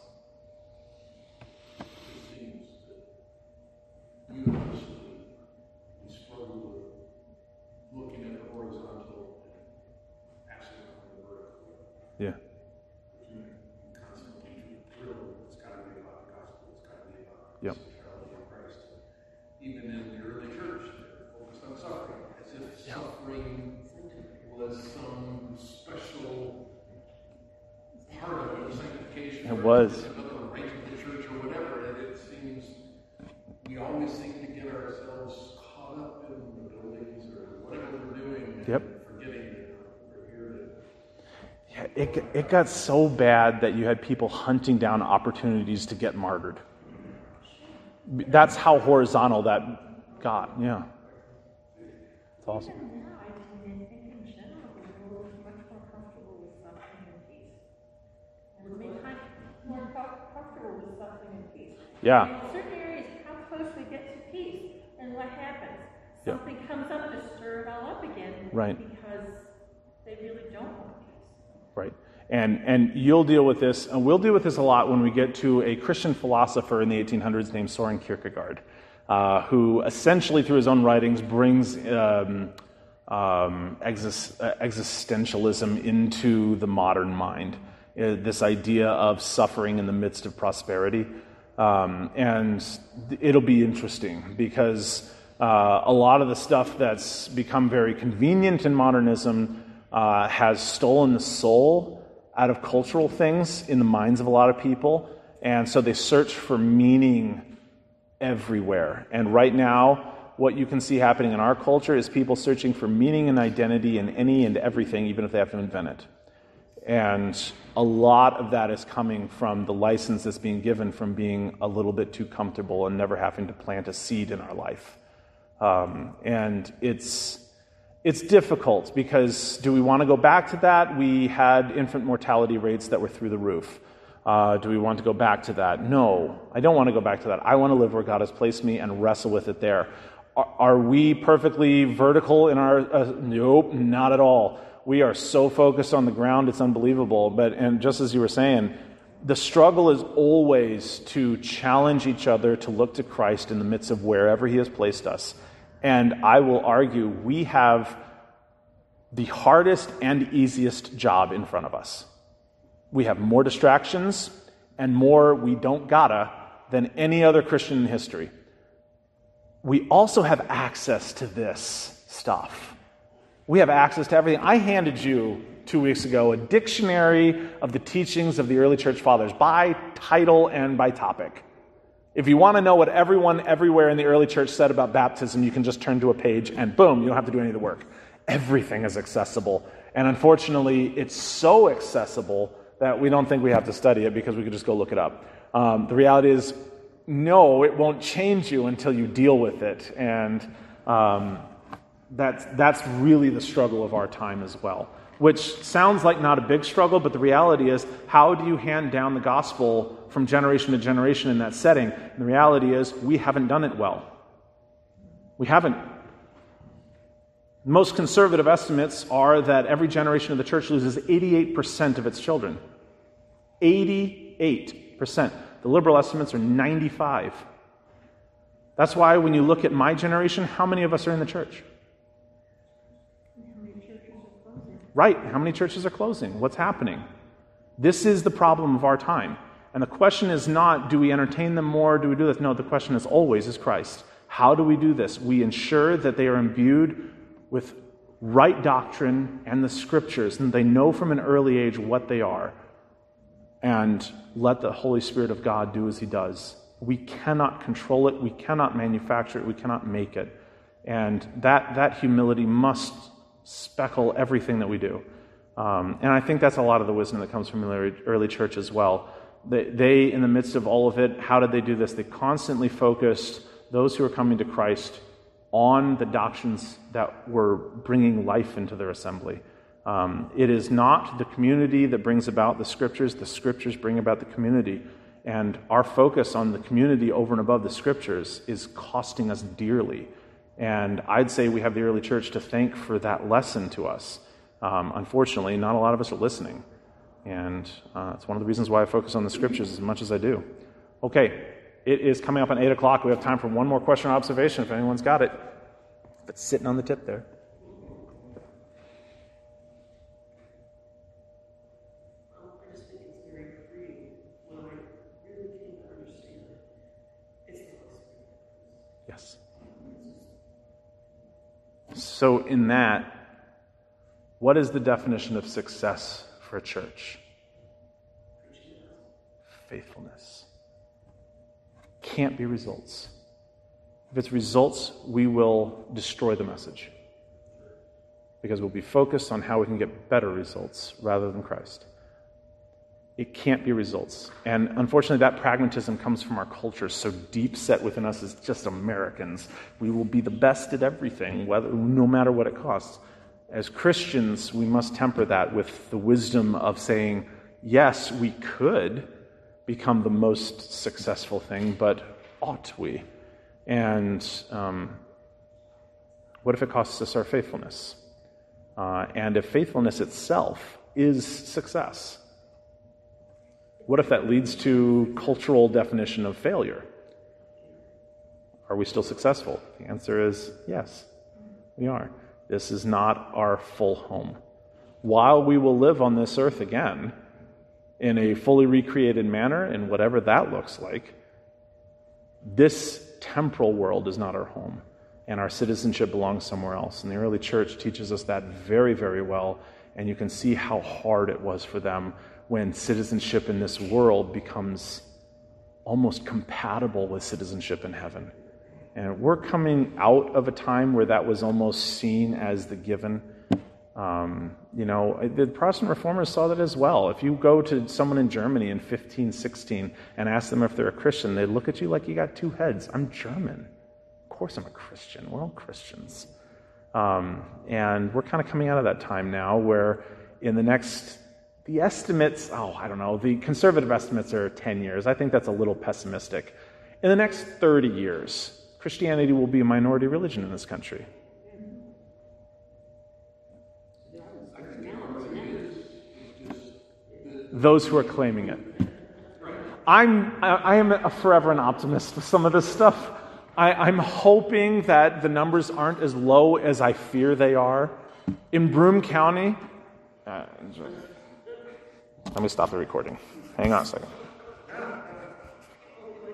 Yeah. Yep. Even in the early church, focused on suffering, as if suffering was some special part of it, sanctification. It was. Another rank of the church or whatever, and it seems we always seem to get ourselves caught up in the buildings or whatever we're doing, and forgetting that we're here to. Yeah, it got so bad that you had people hunting down opportunities to get martyred. That's how horizontal that got. Yeah. It's awesome. Even now, I think in general, the world is much more comfortable with suffering and peace. And many times more comfortable with suffering and peace. Yeah. And in certain areas, how close we get to peace, and what happens? Something comes up to stir it all up again. Right. Because they really don't want peace. Right. And you'll deal with this, and we'll deal with this a lot when we get to a Christian philosopher in the 1800s named Soren Kierkegaard, who essentially through his own writings brings existentialism into the modern mind, this idea of suffering in the midst of prosperity. And it'll be interesting because a lot of the stuff that's become very convenient in modernism has stolen the soul out of cultural things in the minds of a lot of people, and so they search for meaning everywhere. And right now, what you can see happening in our culture is people searching for meaning and identity in any and everything, even if they have to invent it. And a lot of that is coming from the license that's being given from being a little bit too comfortable and never having to plant a seed in our life. And it's difficult because do we want to go back to that? We had infant mortality rates that were through the roof. Do we want to go back to that? No, I don't want to go back to that. I want to live where God has placed me and wrestle with it there. Are we perfectly vertical in our... nope, not at all. We are so focused on the ground, it's unbelievable. And just as you were saying, the struggle is always to challenge each other to look to Christ in the midst of wherever He has placed us. And I will argue we have the hardest and easiest job in front of us. We have more distractions and more we don't gotta than any other Christian in history. We also have access to this stuff. We have access to everything. I handed you 2 weeks ago a dictionary of the teachings of the early church fathers by title and by topic. If you want to know what everyone everywhere in the early church said about baptism, you can just turn to a page and boom, you don't have to do any of the work. Everything is accessible. And unfortunately, it's so accessible that we don't think we have to study it because we could just go look it up. The reality is, no, it won't change you until you deal with it. And that's really the struggle of our time as well. Which sounds like not a big struggle, but the reality is, how do you hand down the gospel from generation to generation in that setting? And the reality is, we haven't done it well. We haven't. Most conservative estimates are that every generation of the church loses 88% of its children. 88%. The liberal estimates are 95%. That's why when you look at my generation, how many of us are in the church? How many churches are closing? Right. How many churches are closing? What's happening? This is the problem of our time. And the question is not, do we entertain them more? Do we do this? No, the question is always, is Christ. How do we do this? We ensure that they are imbued with right doctrine and the scriptures, and they know from an early age what they are. And let the Holy Spirit of God do as he does. We cannot control it. We cannot manufacture it. We cannot make it. And that humility must speckle everything that we do. And I think that's a lot of the wisdom that comes from the early church as well. They, in the midst of all of it, how did they do this? They constantly focused those who were coming to Christ on the doctrines that were bringing life into their assembly. It is not the community that brings about the scriptures bring about the community. And our focus on the community over and above the scriptures is costing us dearly. And I'd say we have the early church to thank for that lesson to us. Unfortunately, not a lot of us are listening. And it's one of the reasons why I focus on the scriptures as much as I do. Okay, it is coming up on 8 o'clock. We have time for one more question or observation if anyone's got it. It's sitting on the tip there. I just think it's very freeing when I really came to understand it. It's the Holy Spirit. Yes. So in that, what is the definition of success for a church? Faithfulness. Can't be results. If it's results, we will destroy the message. Because we'll be focused on how we can get better results rather than Christ. It can't be results. And unfortunately, that pragmatism comes from our culture, so deep set within us as just Americans. We will be the best at everything, no matter what it costs. As Christians, we must temper that with the wisdom of saying, yes, we could become the most successful thing, but ought we? And what if it costs us our faithfulness? And if faithfulness itself is success, what if that leads to cultural definition of failure? Are we still successful? The answer is yes, we are. This is not our full home. While we will live on this earth again, in a fully recreated manner, and whatever that looks like, this temporal world is not our home, and our citizenship belongs somewhere else. And the early church teaches us that very, very well, and you can see how hard it was for them when citizenship in this world becomes almost compatible with citizenship in heaven. And we're coming out of a time where that was almost seen as the given. The Protestant reformers saw that as well. If you go to someone in Germany in 1516 and ask them if they're a Christian, they look at you like you got two heads. I'm German. Of course I'm a Christian. We're all Christians. And we're kind of coming out of that time now where in the next, the estimates, the conservative estimates are 10 years. I think that's a little pessimistic. In the next 30 years, Christianity will be a minority religion in this country. Those who are claiming it. I am forever an optimist with some of this stuff. I'm hoping that the numbers aren't as low as I fear they are. In Broome County, let me stop the recording. Hang on a second.